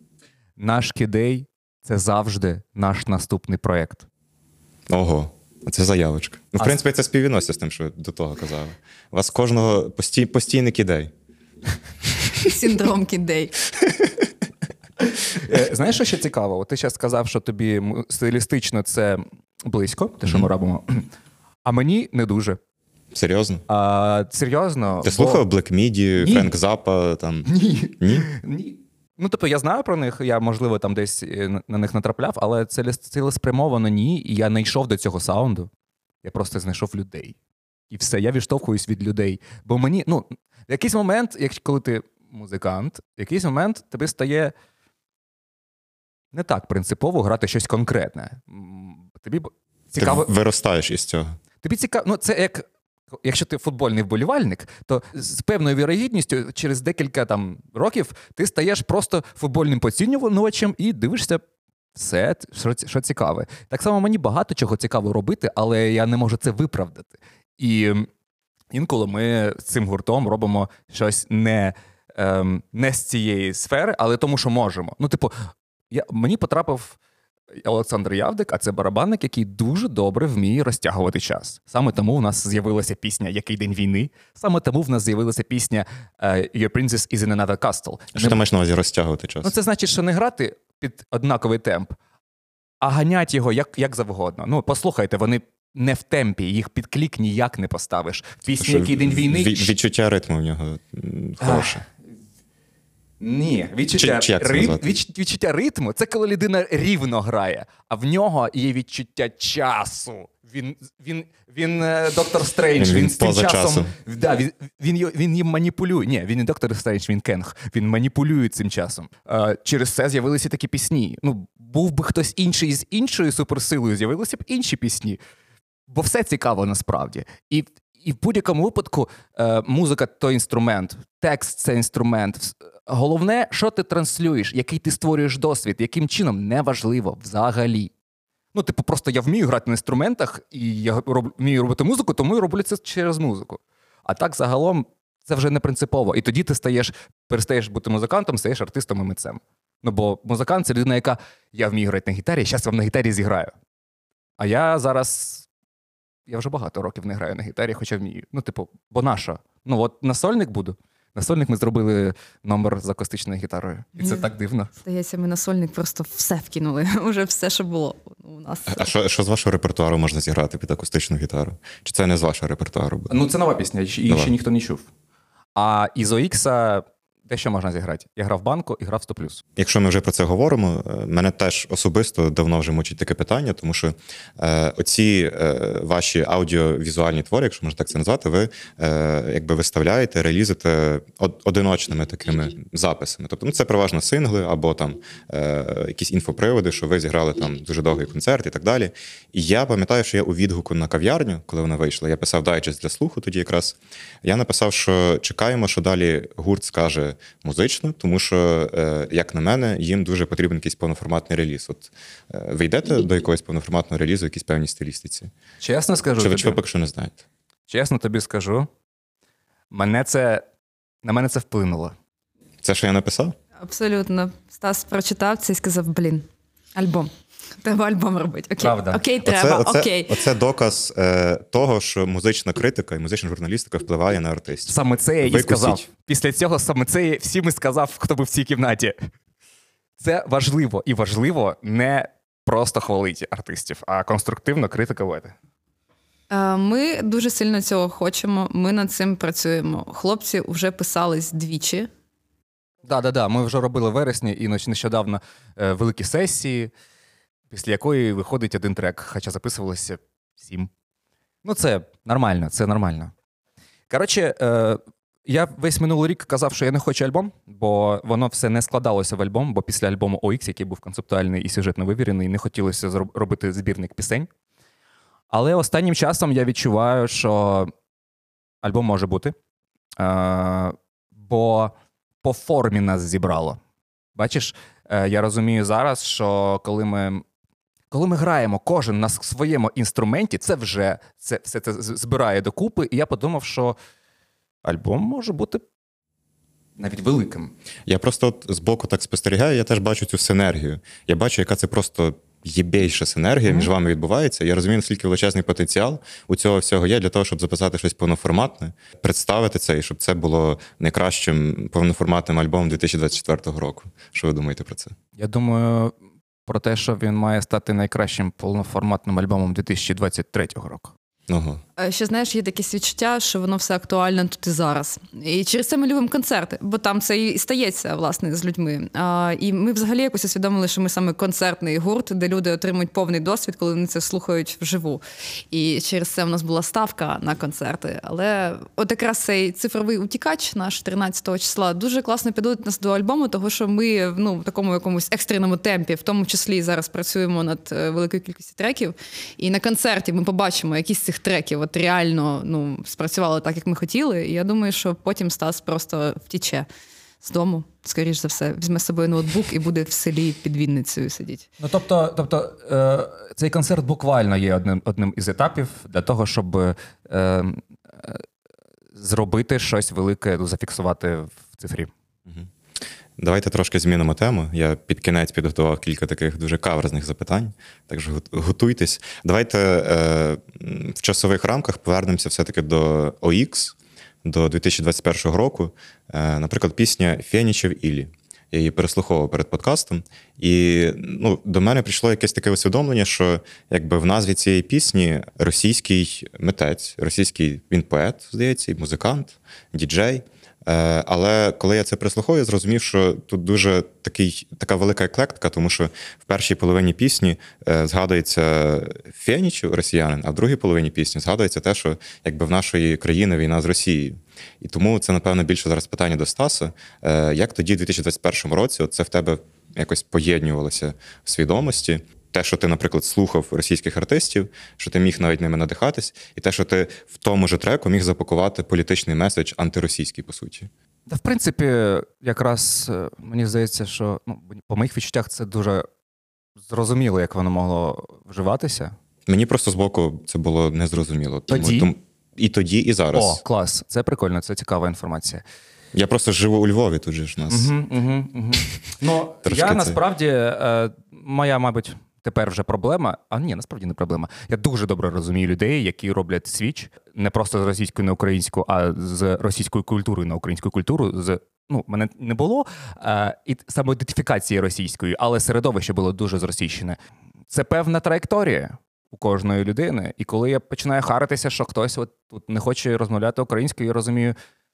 Наш Kid A – це завжди наш наступний проєкт. Ого, це заявочка. В принципі, це співвідноситься з тим, що ви до того казали. У вас кожного постійний Kid A. Синдром Kid A. Знаєш, що ще цікаво? Ти зараз сказав, що тобі стилістично це близько, те, що ми робимо, а мені не дуже. Серйозно? Серйозно. Ти слухав Black Midi, Френк Заппа? Там... Ні. Я знаю про них, я, можливо, там десь на них натрапляв, але цілеспрямовано ні, і я не йшов до цього саунду. Я просто знайшов людей. І все, я відштовхуюсь від людей. Бо мені, в якийсь момент, коли ти музикант, в якийсь момент тобі стає не так принципово грати щось конкретне. Тобі цікаво... Ти виростаєш із цього. Тобі цікаво, це як... Якщо ти футбольний вболівальник, то з певною вірогідністю через декілька років ти стаєш просто футбольним поцінювачем і дивишся все, що цікаве. Так само мені багато чого цікаво робити, але я не можу це виправдати. І інколи ми з цим гуртом робимо щось не з цієї сфери, але тому, що можемо. Мені потрапив Олександр Явдик, а це барабанник, який дуже добре вміє розтягувати час. Саме тому в нас з'явилася пісня «Який день війни», саме тому в нас з'явилася пісня «Your Princess is in another castle». Що ти маєш на увазі розтягувати час? Це значить, що не грати під однаковий темп, а ганять його як завгодно. Послухайте, вони не в темпі, їх під клік ніяк не поставиш. Пісня «Який день війни»... Відчуття ритму в нього хороше. Ні, відчуття ритму – це коли людина рівно грає, а в нього є відчуття часу. Він доктор Стрендж, він з цим часом... Він їм маніпулює. Ні, він не доктор Стрендж, він Кенг. Він маніпулює цим часом. Через це з'явилися такі пісні. Був би хтось інший з іншою суперсилою, з'явилися б інші пісні. Бо все цікаво насправді. І І в будь-якому випадку музика – то інструмент, текст – це інструмент. Головне, що ти транслюєш, який ти створюєш досвід, яким чином – неважливо взагалі. Ну, типу, просто я вмію грати на інструментах, і я вмію робити музику, тому я роблю це через музику. А так, загалом, це вже не принципово. І тоді ти перестаєш бути музикантом, стаєш артистом і митцем. Ну, бо музикант – це людина, яка я вмію грати на гітарі, зараз вам на гітарі зіграю. А я вже багато років не граю на гітарі, хоча вмію. Ну, типу, бо наша. Ну, от на сольник буду. На сольник ми зробили номер з акустичною гітарою. І це так дивно. Здається, ми на сольник просто все вкинули. Уже все, що було у нас. А що з вашого репертуару можна зіграти під акустичну гітару? Чи це не з вашого репертуару буде? Ну, це нова пісня, її ще ніхто не чув. А із OX дещо можна зіграти. Я грав в банку і грав в 100+. Якщо ми вже про це говоримо, мене теж особисто давно вже мучить таке питання, тому що оці ваші аудіовізуальні твори, якщо можна так це назвати, ви якби виставляєте, релізите одиночними такими записами. Тобто, це переважно сингли або там якісь інфоприводи, що ви зіграли там дуже довгий концерт і так далі. І я пам'ятаю, що я у відгуку на кав'ярню, коли вона вийшла, я писав дайджест для слуху тоді якраз, я написав, що чекаємо, що далі гурт скаже музично, тому що, як на мене, їм дуже потрібен якийсь повноформатний реліз. От ви йдете до якогось повноформатного релізу, якійсь певній стилістиці? Чесно скажу Чи ви поки що не знаєте? Чесно тобі скажу, на мене це вплинуло. Це, що я написав? Абсолютно. Стас прочитав це і сказав, альбом. Треба альбом робити. Окей, Правда. Окей, треба, окей. Оце доказ того, що музична критика і музична журналістика впливає на артистів. Саме це я і сказав. Після цього саме це я всім і сказав, хто був в цій кімнаті. Це важливо. І важливо не просто хвалити артистів, а конструктивно критикувати. Ми дуже сильно цього хочемо. Ми над цим працюємо. Хлопці вже писались двічі. Да. Ми вже робили в вересні і нещодавно великі сесії, після якої виходить один трек, хоча записувалося 7. Ну, це нормально. Коротше, я весь минулий рік казав, що я не хочу альбом, бо воно все не складалося в альбом, бо після альбому OX, який був концептуальний і сюжетно вивірений, не хотілося робити збірник пісень. Але останнім часом я відчуваю, що альбом може бути, бо по формі нас зібрало. Бачиш, я розумію зараз, що коли ми граємо кожен на своєму інструменті, це все це збирає докупи, і я подумав, що альбом може бути навіть великим. Я просто збоку так спостерігаю, я теж бачу цю синергію. Я бачу, яка це просто єбейша синергія між вами відбувається. Я розумію, наскільки величезний потенціал у цього всього є для того, щоб записати щось повноформатне, представити це, і щоб це було найкращим повноформатним альбомом 2024 року. Що ви думаєте про це? Я думаю про те, що він має стати найкращим повноформатним альбомом 2023 року. Ого. Ще, знаєш, є таке відчуття, що воно все актуальне тут і зараз. І через це ми любимо концерти, бо там це і стається, власне, з людьми. І ми взагалі якось усвідомили, що ми саме концертний гурт, де люди отримують повний досвід, коли вони це слухають вживу. І через це в нас була ставка на концерти. Але от якраз цей цифровий утікач, наш 13 числа, дуже класно підводить нас до альбому, того, що ми в такому якомусь екстреному темпі, в тому числі зараз працюємо над великою кількістю треків. І на концерті ми побачимо якісь з цих треків от реально спрацювали так, як ми хотіли. І я думаю, що потім Стас просто втіче з дому, скоріш за все, візьме з собою ноутбук і буде в селі під Вінницею сидіти. Ну, тобто цей концерт буквально є одним із етапів для того, щоб зробити щось велике, зафіксувати в цифрі. Давайте трошки змінимо тему. Я під кінець підготував кілька таких дуже каверзних запитань, так що готуйтесь. Давайте в часових рамках повернемося все-таки до OX, до 2021 року. Наприклад, пісня «Фенічев Іллі». Я її переслуховував перед подкастом, і до мене прийшло якесь таке усвідомлення, що якби в назві цієї пісні російський митець, російський він поет, здається, і музикант, діджей. Але коли я це прислуховую, я зрозумів, що тут дуже така велика еклектика, тому що в першій половині пісні згадується Фенічев, росіянин, а в другій половині пісні згадується те, що якби в нашої країни війна з Росією. І тому це, напевно, більше зараз питання до Стаса. Як тоді, в 2021 році, це в тебе якось поєднувалося в свідомості? те, що ти, наприклад, слухав російських артистів, що ти міг навіть ними надихатись, і те, що ти в тому ж треку міг запакувати політичний меседж антиросійський, по суті. Та, в принципі, якраз мені здається, що по моїх відчуттях це дуже зрозуміло, як воно могло вживатися. Мені просто збоку це було незрозуміло. Тоді? І тоді, і зараз. О, клас. Це прикольно, це цікава інформація. Я просто живу у Львові, тут же ж нас. Ну, я насправді, моя, мабуть, тепер вже проблема, насправді не проблема. Я дуже добре розумію людей, які роблять свіч не просто з російської на українську, а з російської культури на українську культуру. Мене не було і самоідентифікації російської, але середовище було дуже зросійщене. Це певна траєкторія у кожної людини. І коли я починаю харитися, що хтось тут не хоче розмовляти українською, я розумію,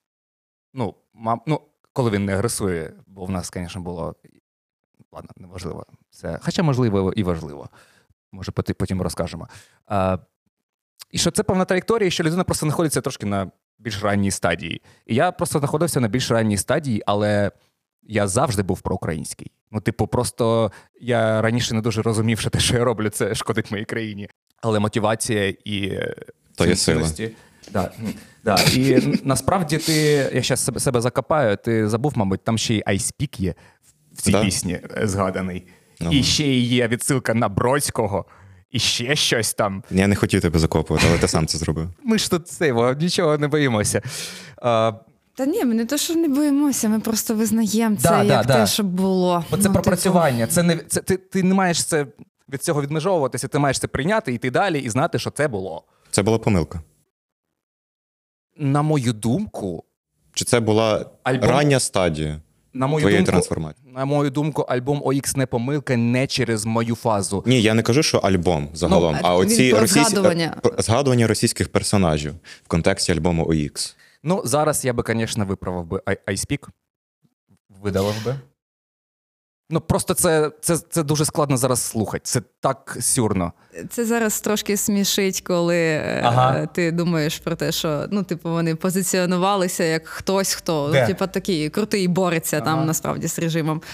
коли він не агресує, бо в нас, звісно, було... Ладно, неважливо. Хоча, можливо, і важливо. Може, потім розкажемо. І що це певна траєкторія, що людина просто знаходиться трошки на більш ранній стадії. І я просто знаходився на більш ранній стадії, але я завжди був проукраїнський. Просто я раніше не дуже розумів, що те, що я роблю, це шкодить моїй країні. Але мотивація і цінності... Да. І насправді я зараз себе закопаю, ти забув, мабуть, там ще й iSpeak є в цій пісні згаданий. І ще й є відсилка на Бродського, і ще щось там. Я не хотів тебе закопувати, але ти сам це зробив. Ми ж тут нічого не боїмося. Та ні, ми не те, що не боїмося, ми просто визнаємо це те, що було. Бо це пропрацювання. Ти не маєш від цього відмежовуватися, ти маєш це прийняти, йти далі і знати, що це було. Це була помилка. На мою думку... Чи це була рання стадія твоєї трансформації? На мою думку, альбом OX не помилка не через мою фазу. Ні, я не кажу, що альбом загалом, а оці згадування російських персонажів в контексті альбому OX. Зараз я би, звісно, виправив би iSpeak, видалив би. Просто це дуже складно зараз слухати. Це так сюрно. Це зараз трошки смішить, коли ти думаєш про те, що вони позиціонувалися як хтось, хто такий крутий бореться там насправді з режимом.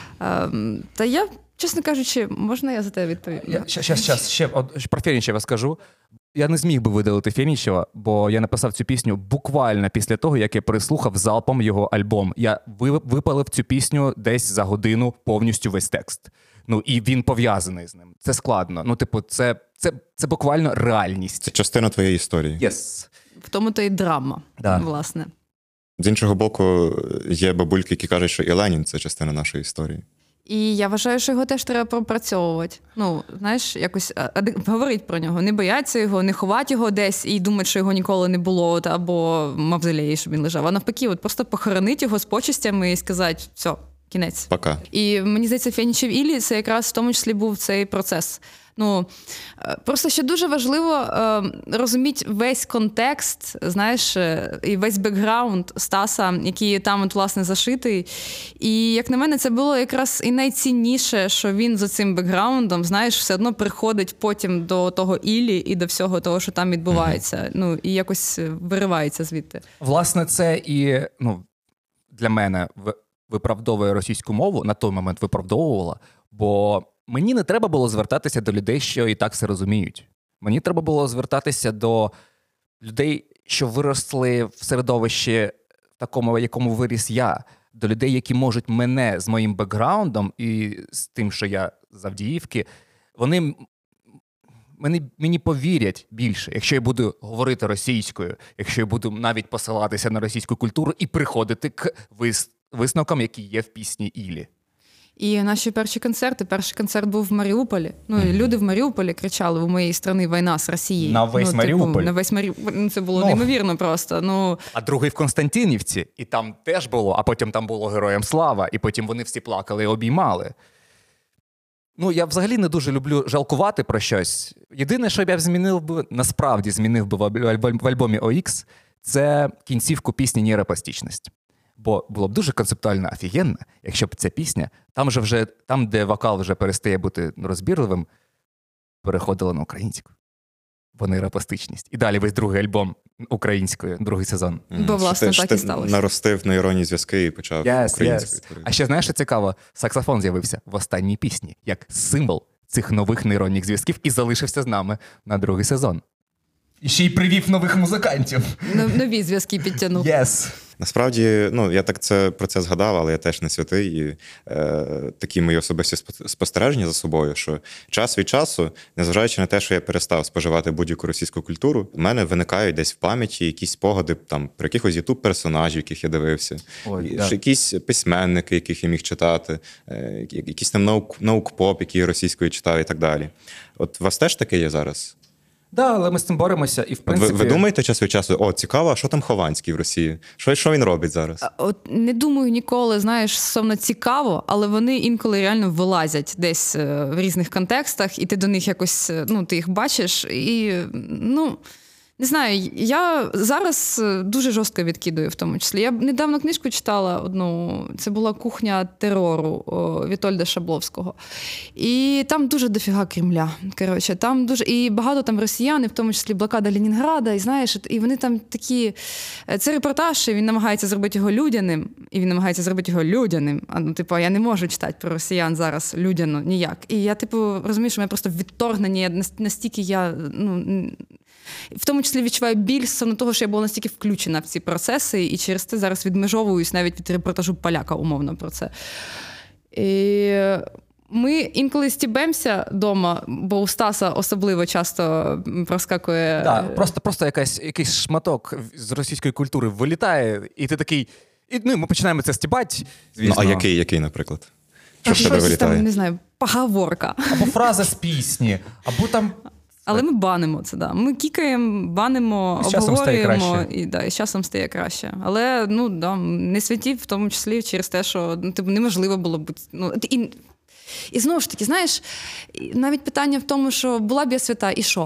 Та я, чесно кажучи, можна я за тебе відповім? Щас, ще про Фенічева скажу. Я не зміг би видалити Фенічева, бо я написав цю пісню буквально після того, як я переслухав залпом його альбом. Я випалив цю пісню десь за годину повністю весь текст. І він пов'язаний з ним. Це складно. Це буквально реальність. Це частина твоєї історії. Yes. В тому то і драма, власне. З іншого боку, є бабульки, які кажуть, що і Ленін – це частина нашої історії. І я вважаю, що його теж треба пропрацьовувати. Якось говорити про нього, не бояться його, не ховати його десь і думати, що його ніколи не було, або мавзолеї, щоб він лежав. А навпаки, просто похоронити його з почестями і сказати, все, кінець. Пока. І мені здається, Фенічев Іллі, це якраз в тому числі був цей процес. Просто ще дуже важливо розуміти весь контекст, і весь бекграунд Стаса, який там власне зашитий. І, як на мене, це було якраз і найцінніше, що він за цим бекграундом, все одно приходить потім до того Іллі і до всього того, що там відбувається. І якось виривається звідти. Власне, це і, для мене виправдовує російську мову, на той момент виправдовувала, бо мені не треба було звертатися до людей, що і так все розуміють. Мені треба було звертатися до людей, що виросли в середовищі такому, в якому виріс я. До людей, які можуть мене з моїм бекграундом і з тим, що я з Авдіївки, вони мені повірять більше, якщо я буду говорити російською, якщо я буду навіть посилатися на російську культуру і приходити к висновкам, які є в пісні Іллі. І наші перший концерт був в Маріуполі. Люди в Маріуполі кричали: «У моєї країни війна з Росією». На весь Маріуполь? На весь Маріуполь. Це було неймовірно просто. А другий в Константинівці, і там теж було, а потім там було «Героям слава», і потім вони всі плакали і обіймали. Я взагалі не дуже люблю жалкувати про щось. Єдине, що я насправді змінив би в альбомі OX, це кінцівку пісні «Нейропластичність». Бо було б дуже концептуально офігенно, якщо б ця пісня, там, де вокал вже перестає бути розбірливим, переходила на українську. Бо нейропластичність. І далі весь другий альбом українською, другий сезон. Бо, власне, так і сталося. Наростив нейронні зв'язки і почав українською. А ще знаєш, що цікаво? Саксофон з'явився в останній пісні, як символ цих нових нейронних зв'язків і залишився з нами на другий сезон. І ще й привів нових музикантів. Нові зв'язки підтягнув. Yes. Насправді, я так про це згадав, але я теж не святий. І такі мої особисті спостереження за собою, що час від часу, незважаючи на те, що я перестав споживати будь-яку російську культуру, в мене виникають десь в пам'яті якісь спогади про якихось ютуб-персонажів, яких я дивився, якісь письменники, яких я міг читати, якісь там наук-поп, які я російською читав і так далі. От у вас теж таке є зараз? Да, але ми з цим боремося і, в принципі... Ви думаєте час від часу, цікаво, а що там Хованський в Росії? Що він робить зараз? От не думаю ніколи, знаєш, стосовно цікаво, але вони інколи реально вилазять десь в різних контекстах, і ти до них якось, ти їх бачиш, і, не знаю, я зараз дуже жорстко відкидую в тому числі. Я недавно книжку читала одну, це була «Кухня терору» Вітольда Шабловського. І там дуже дофіга Кремля. Коротше, там дуже, і багато там росіян, і в тому числі блокада Ленінграда, і знаєш, і вони там такі... Це репортаж, і він намагається зробити його людяним, я не можу читати про росіян зараз людяно ніяк. І я, розумію, що мене просто відторгнення, настільки я, в тому числі відчуваю біль стосовно того, що я була настільки включена в ці процеси, і через це зараз відмежовуюсь навіть від репортажу поляка, умовно, про це. І ми інколи стібемося вдома, бо у Стаса особливо часто проскакує... Да, просто якийсь шматок з російської культури вилітає, і ти такий... ми починаємо це стібати, звісно. А який, наприклад? Що в тебе щось вилітає? там, не знаю, поговорка. Або фраза з пісні, або там... Але ми банимо це, да. Ми кікаємо, банимо, обговорюємо, і з часом стає краще. Але, не святі, в тому числі через те, що неможливо було бути... І знову ж таки, знаєш, навіть питання в тому, що була б я свята, і що?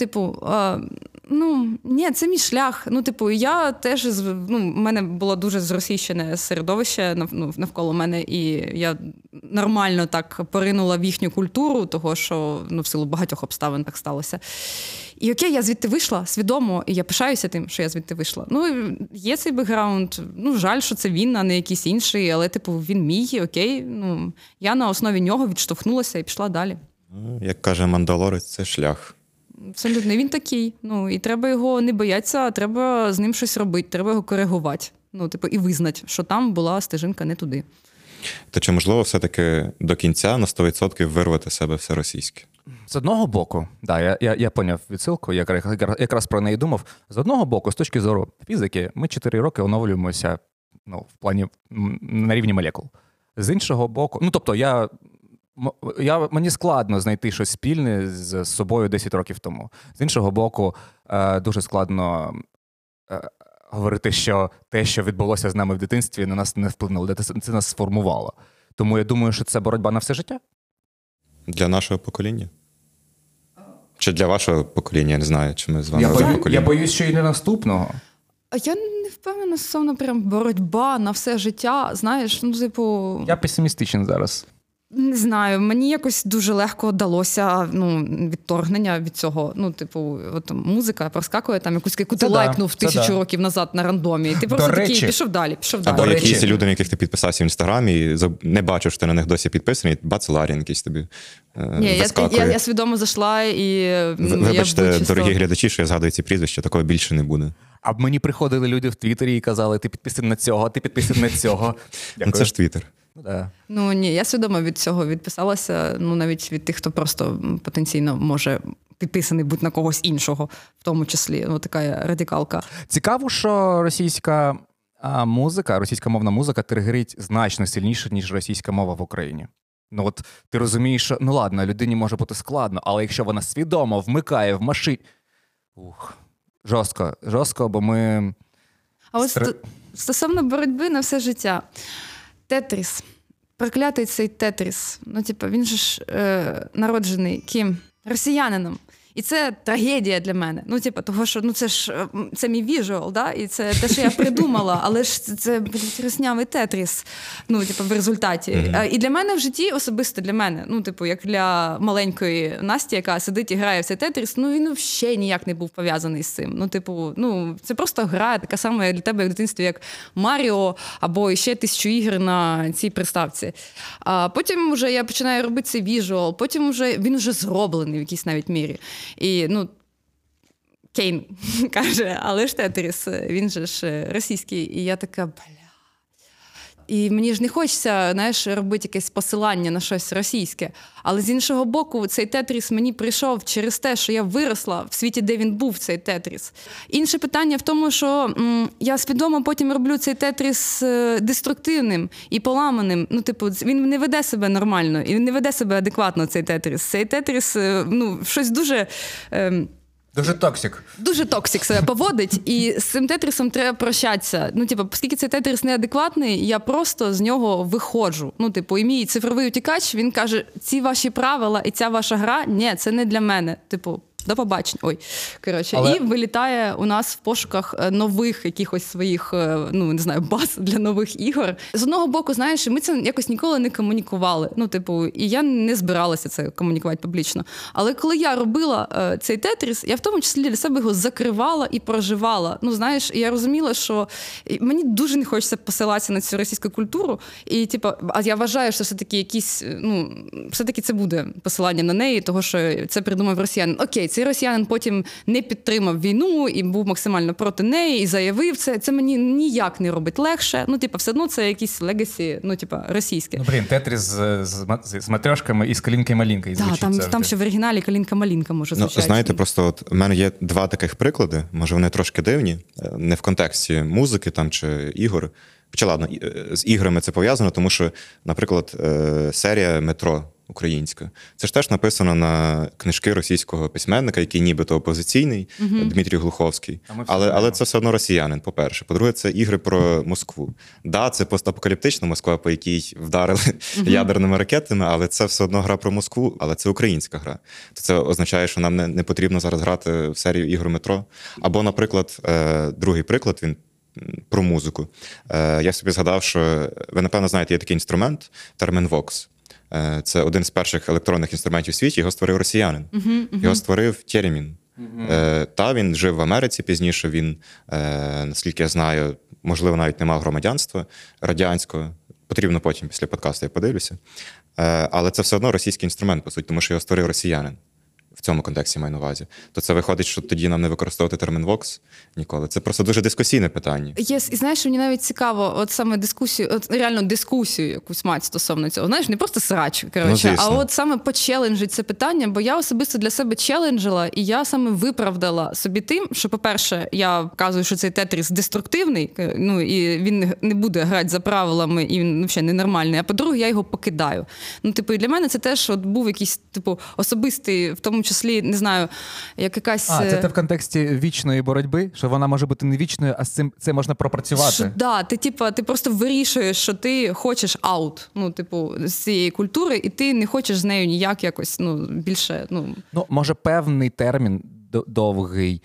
Ні, це мій шлях. Я теж, в мене було дуже зросійщене середовище навколо мене, і я нормально так поринула в їхню культуру, того, що в силу багатьох обставин так сталося. І окей, я звідти вийшла свідомо, і я пишаюся тим, що я звідти вийшла. Є цей бекграунд, жаль, що це він, а не якийсь інший, але, він мій, окей. Я на основі нього відштовхнулася і пішла далі. Як каже Мандалорець, це шлях. Абсолютно, він такий. І треба його не боятися, а треба з ним щось робити, треба його коригувати. І визнати, що там була стежинка не туди. То чи можливо все-таки до кінця на 100% вирвати себе все російське? З одного боку, я поняв відсилку, я якраз про неї думав. З одного боку, з точки зору фізики, ми 4 роки оновлюємося в плані на рівні молекул. З іншого боку, мені складно знайти щось спільне з собою 10 років тому. З іншого боку, дуже складно говорити, що те, що відбулося з нами в дитинстві, на нас не вплинуло, це нас сформувало. Тому я думаю, що це боротьба на все життя. Для нашого покоління? Чи для вашого покоління, я не знаю, чи ми з вами разом покоління. Я боюсь, що і для наступного. А я не впевнена стосовно прям боротьба на все життя, знаєш, Я песимістичний зараз. Не знаю, мені якось дуже легко далося відторгнення від цього. Музика проскакує там якусь, яку ти лайкнув 1000 років назад на рандомі. І ти просто такий пішов далі. Або якісь люди, на яких ти підписався в Інстаграмі, і не бачив, що ти на них досі підписаний, бац, Ларін якийсь тобі вискакує. Я свідомо зайшла і... Вибачте, дорогі глядачі, що я згадую ці прізвища, такого більше не буде. А мені приходили люди в Твіттері і казали, ти підписаний на цього, ти підписаний на цього. Це ж Твіттер. Ні, я свідомо від цього відписалася, навіть від тих, хто просто потенційно може підписаний бути на когось іншого, в тому числі. Така радикалка. Цікаво, що російська музика, російськомовна музика тригерить значно сильніше, ніж російська мова в Україні. Ти розумієш, що, ладно, людині може бути складно, але якщо вона свідомо вмикає в машині... Жорстко, бо ми... А ось стосовно боротьби на все життя. Тетріс. Проклятий цей Тетріс. Він же ж народжений ким? Росіянином. І це трагедія для мене. Ну, типу, того, що це мій віжуал, да? І це те, що я придумала, але ж це руснявий тетріс, ну, типу, в результаті. І для мене в житті, особисто для мене, ну, типу, як для маленької Насті, яка сидить і грає в цей тетріс, ну, він взагалі ніяк не був пов'язаний з цим. Ну, типу, це просто гра, така сама для тебе, як в дитинстві, як Маріо, або ще 1000 ігор на цій приставці. А потім вже я починаю робити цей віжуал, потім він вже зроблений в якійсь навіть мірі. І, ну, Кейн каже, але ж тетріс, він же ж російський. І я така, І мені ж не хочеться, знаєш, робити якесь посилання на щось російське. Але з іншого боку, цей тетріс мені прийшов через те, що я виросла в світі, де він був, цей тетріс. Інше питання в тому, що я свідомо потім роблю цей тетріс деструктивним і поламаним. Ну, типу, він не веде себе нормально, і він не веде себе адекватно, цей тетріс. Цей тетріс, ну, щось дуже... Дуже токсик. Дуже токсик себе поводить, і з цим тетрісом треба прощатися. Ну, типу, оскільки цей тетріс неадекватний, я просто з нього виходжу. Ну, типу, і мій цифровий утікач, він каже, ці ваші правила і ця ваша гра, ні, це не для мене. Типу, до побачення. Ой, коротше. Але... І вилітає у нас в пошуках нових якихось своїх, ну, не знаю, баз для нових ігор. З одного боку, знаєш, ми це якось ніколи не комунікували. Ну, типу, і я не збиралася це комунікувати публічно. Але коли я робила цей тетріс, я в тому числі для себе його закривала і проживала. Ну, знаєш, і я розуміла, що мені дуже не хочеться посилатися на цю російську культуру. І, типу, а я вважаю, що все-таки якісь, ну, все-таки це буде посилання на неї, того, що це придумав росіянин. Окей, цей росіянин потім не підтримав війну і був максимально проти неї, і заявив це. Це мені ніяк не робить легше. Ну, типу, все одно це якісь легасі, ну, типу, російське. Ну, блін, тетріс з матрьошками і з калінкою-малінкою звучить. Так, там ще в оригіналі калінка-малінка може звучати. Ну, знаєте, просто от в мене є два таких приклади, може вони трошки дивні, не в контексті музики там чи ігор. Хоча, ладно, з іграми це пов'язано, тому що, наприклад, серія «Метро» українська. Це ж теж написано на книжки російського письменника, який нібито опозиційний, Дмитрій Глуховський. Але це все одно росіянин, по-перше. По-друге, це ігри про Москву. Да, це постапокаліптична Москва, по якій вдарили ядерними ракетами, але це все одно гра про Москву, але це українська гра. То це означає, що нам не потрібно зараз грати в серію ігор «Метро». Або, наприклад, другий приклад, він про музику. Я собі згадав, що ви, напевно, знаєте, є такий інструмент – термін-вокс. Це один з перших електронних інструментів у світі, його створив росіянин. Його створив Теремін. Та він жив в Америці пізніше, він, наскільки я знаю, можливо, навіть не мав громадянства радянського. Потрібно потім після подкасту, я подивлюся. Але це все одно російський інструмент, по суті, тому що його створив росіянин. В цьому контексті маю на увазі. То це виходить, що тоді нам не використовувати термін «вокс» ніколи. Це просто дуже дискусійне питання. І знаєш, мені навіть цікаво, от саме дискусію, от реально дискусію якусь мати стосовно цього. Знаєш, не просто срач, коротше, а от саме почеленджити це питання, бо я особисто для себе челенджила, і я саме виправдала собі тим, що, по-перше, я вказую, що цей тетріс деструктивний, ну, і він не буде грати за правилами, і він взагалі ненормальний, а по-друге, я його покидаю. Ну, типу, і для мене це теж от був якийсь, типу, особистий, в тому числі, не знаю, як якась... це ти в контексті вічної боротьби? Що вона може бути не вічною, а з цим це можна пропрацювати? Так, ти просто вирішуєш, що ти хочеш аут, ну, типу, з цієї культури, і ти не хочеш з нею ніяк якось, ну, більше, ну... Ну, може, певний термін довгий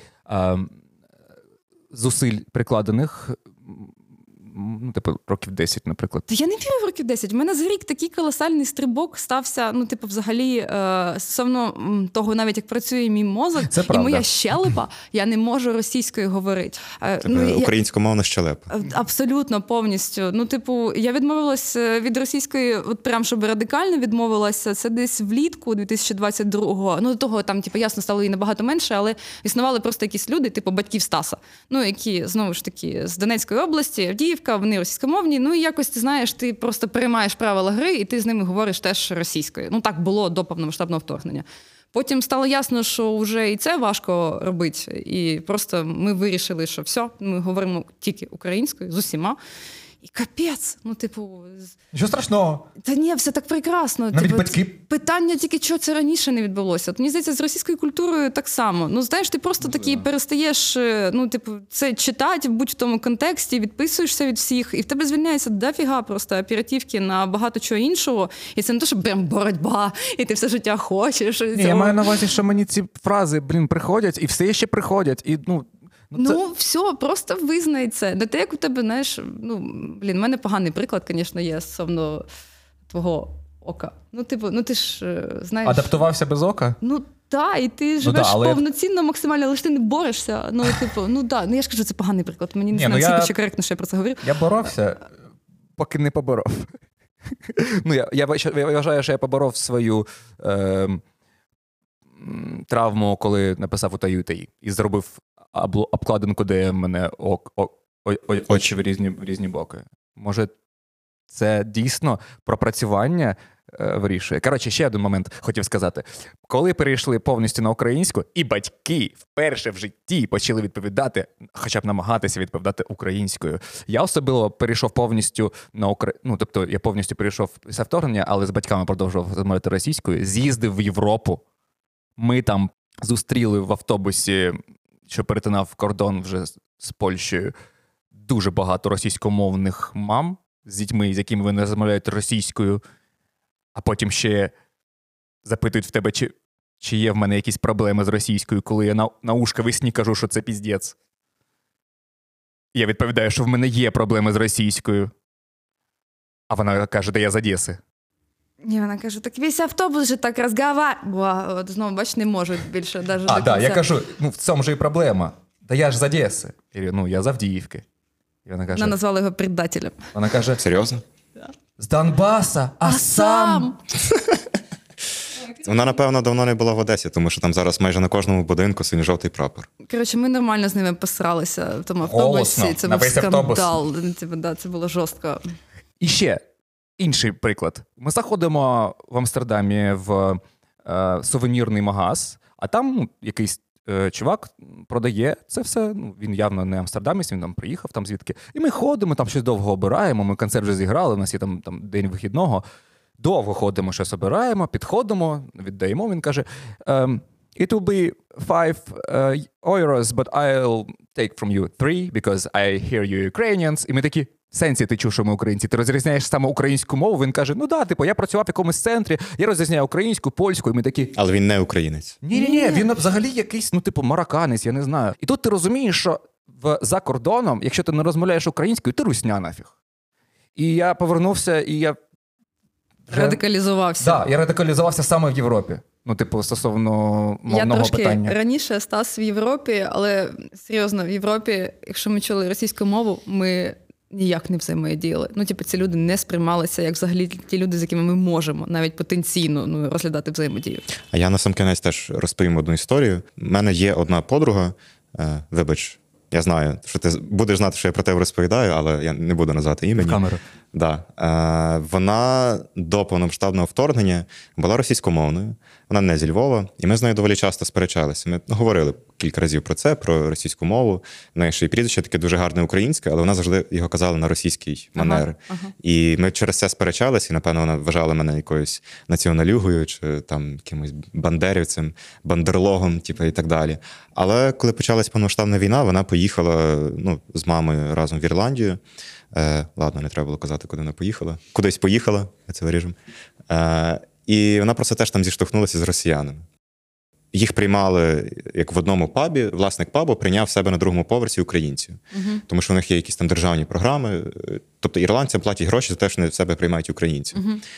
зусиль прикладених, ну, типу, років 10, наприклад. Я не вірю в років 10. У мене за рік такий колосальний стрибок стався, ну, типу, взагалі, стосовно того, навіть як працює мій мозок, і моя щелепа, я не можу російською говорити. Українськомовна щелепа. Абсолютно, повністю. Ну, типу, я відмовилась від російської, от прям, щоб радикально відмовилася, це десь влітку 2022-го. Ну, до того, там, типу, ясно, стало її набагато менше, але існували просто якісь люди, типу, батьків Стаса, ну, які, знову ж таки, з Донецької області, Авдіївка, вони російськомовні, ну і якось, ти знаєш, ти просто приймаєш правила гри, і ти з ними говориш теж російською. Ну так було до повномасштабного вторгнення. Потім стало ясно, що вже і це важко робити, і просто ми вирішили, що все, ми говоримо тільки українською з усіма. І капець, ну, типу... Нічого страшного. Та ні, все так прекрасно. Навіть типу, батьки... Питання тільки, чого це раніше не відбулося. От, мені здається, з російською культурою так само. Ну, знаєш, ти просто такий перестаєш, ну, типу, це читати в будь-тому контексті, відписуєшся від всіх, і в тебе звільняється дофіга просто оперативки на багато чого іншого. І це не те, що прям боротьба, і ти все життя хочеш. Ні, я маю на увазі, що мені ці фрази, приходять, і все ще приходять. І, Ну, все, просто визнай це. Не те, як у тебе, знаєш, ну, в мене поганий приклад, звісно, є стосовно твого ока. Ну, типу, ну ти ж знаєш... Адаптувався без ока? Ну, так, і ти живеш повноцінно, максимально, але ж ти не борешся. Ну, типу, ну, да. Ну, я ж кажу, це поганий приклад. Мені не знаю, скільки ще коректно, що я про це говорю. Я боровся, поки не поборов. Ну, я вважаю, що я поборов свою травму, коли написав «Утаю-таї» і зробив обкладинку, де в мене очі в різні боки. Може, це дійсно пропрацювання вирішує. Коротше, ще один момент хотів сказати. Коли перейшли повністю на українську, і батьки вперше в житті почали відповідати, хоча б намагатися відповідати українською. Я особливо перейшов повністю на ну, тобто я повністю перейшов після вторгнення, але з батьками продовжував розмовляти російською, з'їздив в Європу. Ми там зустріли в автобусі, що перетинав кордон вже з Польщею, дуже багато російськомовних мам з дітьми, з якими вони розмовляють російською, а потім ще запитують в тебе, чи є в мене якісь проблеми з російською, коли я на ушко весні кажу, що це піздець. Я відповідаю, що в мене є проблеми з російською. А вона каже, да я з Одеси. Ні, вона каже, так весь автобус же так розговариває. От знову, бач, не можуть більше навіть до кінця. Я кажу, ну в цьому ж і проблема. Да я ж з Одеси. Ну, я з Авдіївки. І вона каже... Вона назвала його предателем. Вона каже... Серйозно? З Донбаса, а сам... Вона, напевно, давно не була в Одесі, тому що там зараз майже на кожному будинку синьо-жовтий прапор. Коротше, ми нормально з ними посралися в тому автобусі. Голосно, це на був весь автобус. скандал. Да, це було жорстко. І ще інший приклад. Ми заходимо в Амстердамі в сувенірний магаз, а там якийсь чувак продає це все. Ну, він явно не амстердамець, він там приїхав там звідки. І ми ходимо, там щось довго обираємо, ми концерт вже зіграли, у нас є там день вихідного. Довго ходимо, щось обираємо, підходимо, віддаємо. Він каже, it will be 5 euros, but I'll take from you 3, because I hear you Ukrainians. І ми такі, сенсі, ти чув, що ми українці, ти розрізняєш саме українську мову? Він каже, ну да, типу, я працював в якомусь центрі, я розрізняю українську, польську, і ми такі... Але він не українець. Ні, він взагалі якийсь, ну, типу, марокканець, я не знаю. І тут ти розумієш, що за кордоном, якщо ти не розмовляєш українською, ти русня нафіг. І я повернувся, і я... Радикалізувався. Так, я радикалізувався саме в Європі. Ну, типу, стосовно мовного питання. Я трошки раніше став в Європі, але серйозно, в Європі, якщо ми чули російську мову, ми ніяк не взаємодіяли. Ну, типу, ці люди не сприймалися як взагалі ті люди, з якими ми можемо навіть потенційно розглядати взаємодію. А я насамкінець теж розповім одну історію. У мене є одна подруга, вибач, я знаю, що ти будеш знати, що я про тебе розповідаю, але я не буду назвати імені. В камеру. Да. Вона до повномасштабного вторгнення була російськомовною, вона не зі Львова, і ми з нею доволі часто сперечалися. Ми говорили кілька разів про це, про російську мову. В неї ще й прізвище таке дуже гарне українське, але вона завжди його казала на російський манер. І ми через це сперечалися, і, напевно, вона вважала мене якоюсь націоналюгою, чи там якимось бандерівцем, бандерлогом, типу, і так далі. Але коли почалась повномасштабна війна, вона поїхала з мамою разом в Ірландію. Ладно, не треба було казати, куди вона поїхала. Кудись поїхала, я це виріжу. І вона просто теж там зіштовхнулася з росіянами. Їх приймали, як в одному пабі, власник пабу прийняв себе на другому поверсі українців. Тому що у них є якісь там державні програми. Тобто ірландцям платять гроші за те, що вони в себе приймають українців.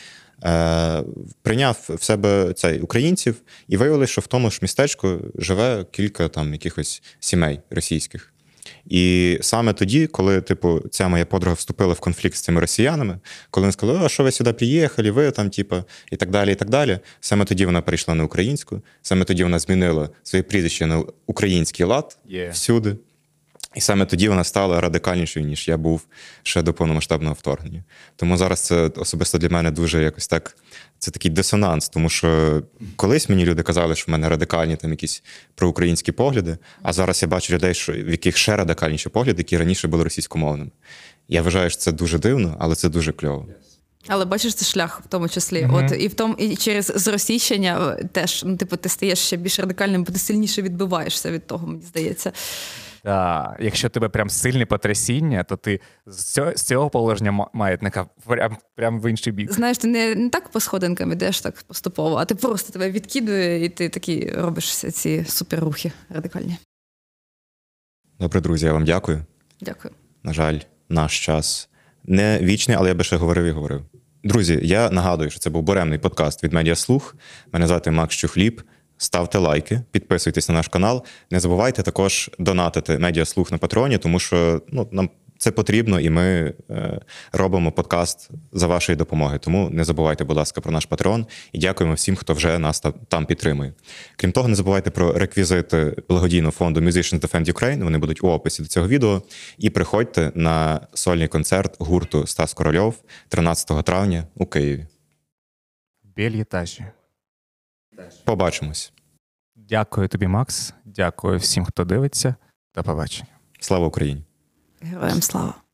Прийняв в себе українців і виявилося, що в тому ж містечку живе кілька там якихось сімей російських. І саме тоді, коли, ця моя подруга вступила в конфлікт з цими росіянами, коли вони сказали, що ви сюди приїхали, ви там, і так далі, саме тоді вона перейшла на українську, саме тоді вона змінила своє прізвище на український лад всюди. І саме тоді вона стала радикальнішою, ніж я був ще до повномасштабного вторгнення. Тому зараз це особисто для мене дуже якось так, це такий дисонанс, тому що колись мені люди казали, що в мене радикальні там якісь проукраїнські погляди, а зараз я бачу людей, в яких ще радикальніші погляди, які раніше були російськомовними. Я вважаю, що це дуже дивно, але це дуже кльово. Але бачиш, це шлях в тому числі. От і через зросійщення теж, ти стаєш ще більш радикальним, бо ти сильніше відбиваєшся від того, мені здається. Так, якщо тебе прям сильне потрясіння, то ти з цього положення маятника прям в інший бік. Знаєш, ти не так по сходинкам ідеш так поступово, а ти просто тебе відкидує, і ти такі робиш ці суперрухи радикальні. Добре, друзі, я вам дякую. Дякую. На жаль, наш час не вічний, але я би ще говорив і говорив. Друзі, я нагадую, що це був буремний подкаст від Медіаслух. Мене звати Макс Чухліб. Ставте лайки, підписуйтесь на наш канал. Не забувайте також донатити Медіаслух на Патреоні, тому що нам це потрібно, і ми робимо подкаст за вашої допомоги. Тому не забувайте, будь ласка, про наш Патреон. І дякуємо всім, хто вже нас там підтримує. Крім того, не забувайте про реквізити благодійного фонду Musicians Defend Ukraine. Вони будуть у описі до цього відео. І приходьте на сольний концерт гурту Стас Корольов 13 травня у Києві. Бельєтажі. Побачимось. Дякую тобі, Макс. Дякую всім, хто дивиться. До побачення. Слава Україні! Героям слава!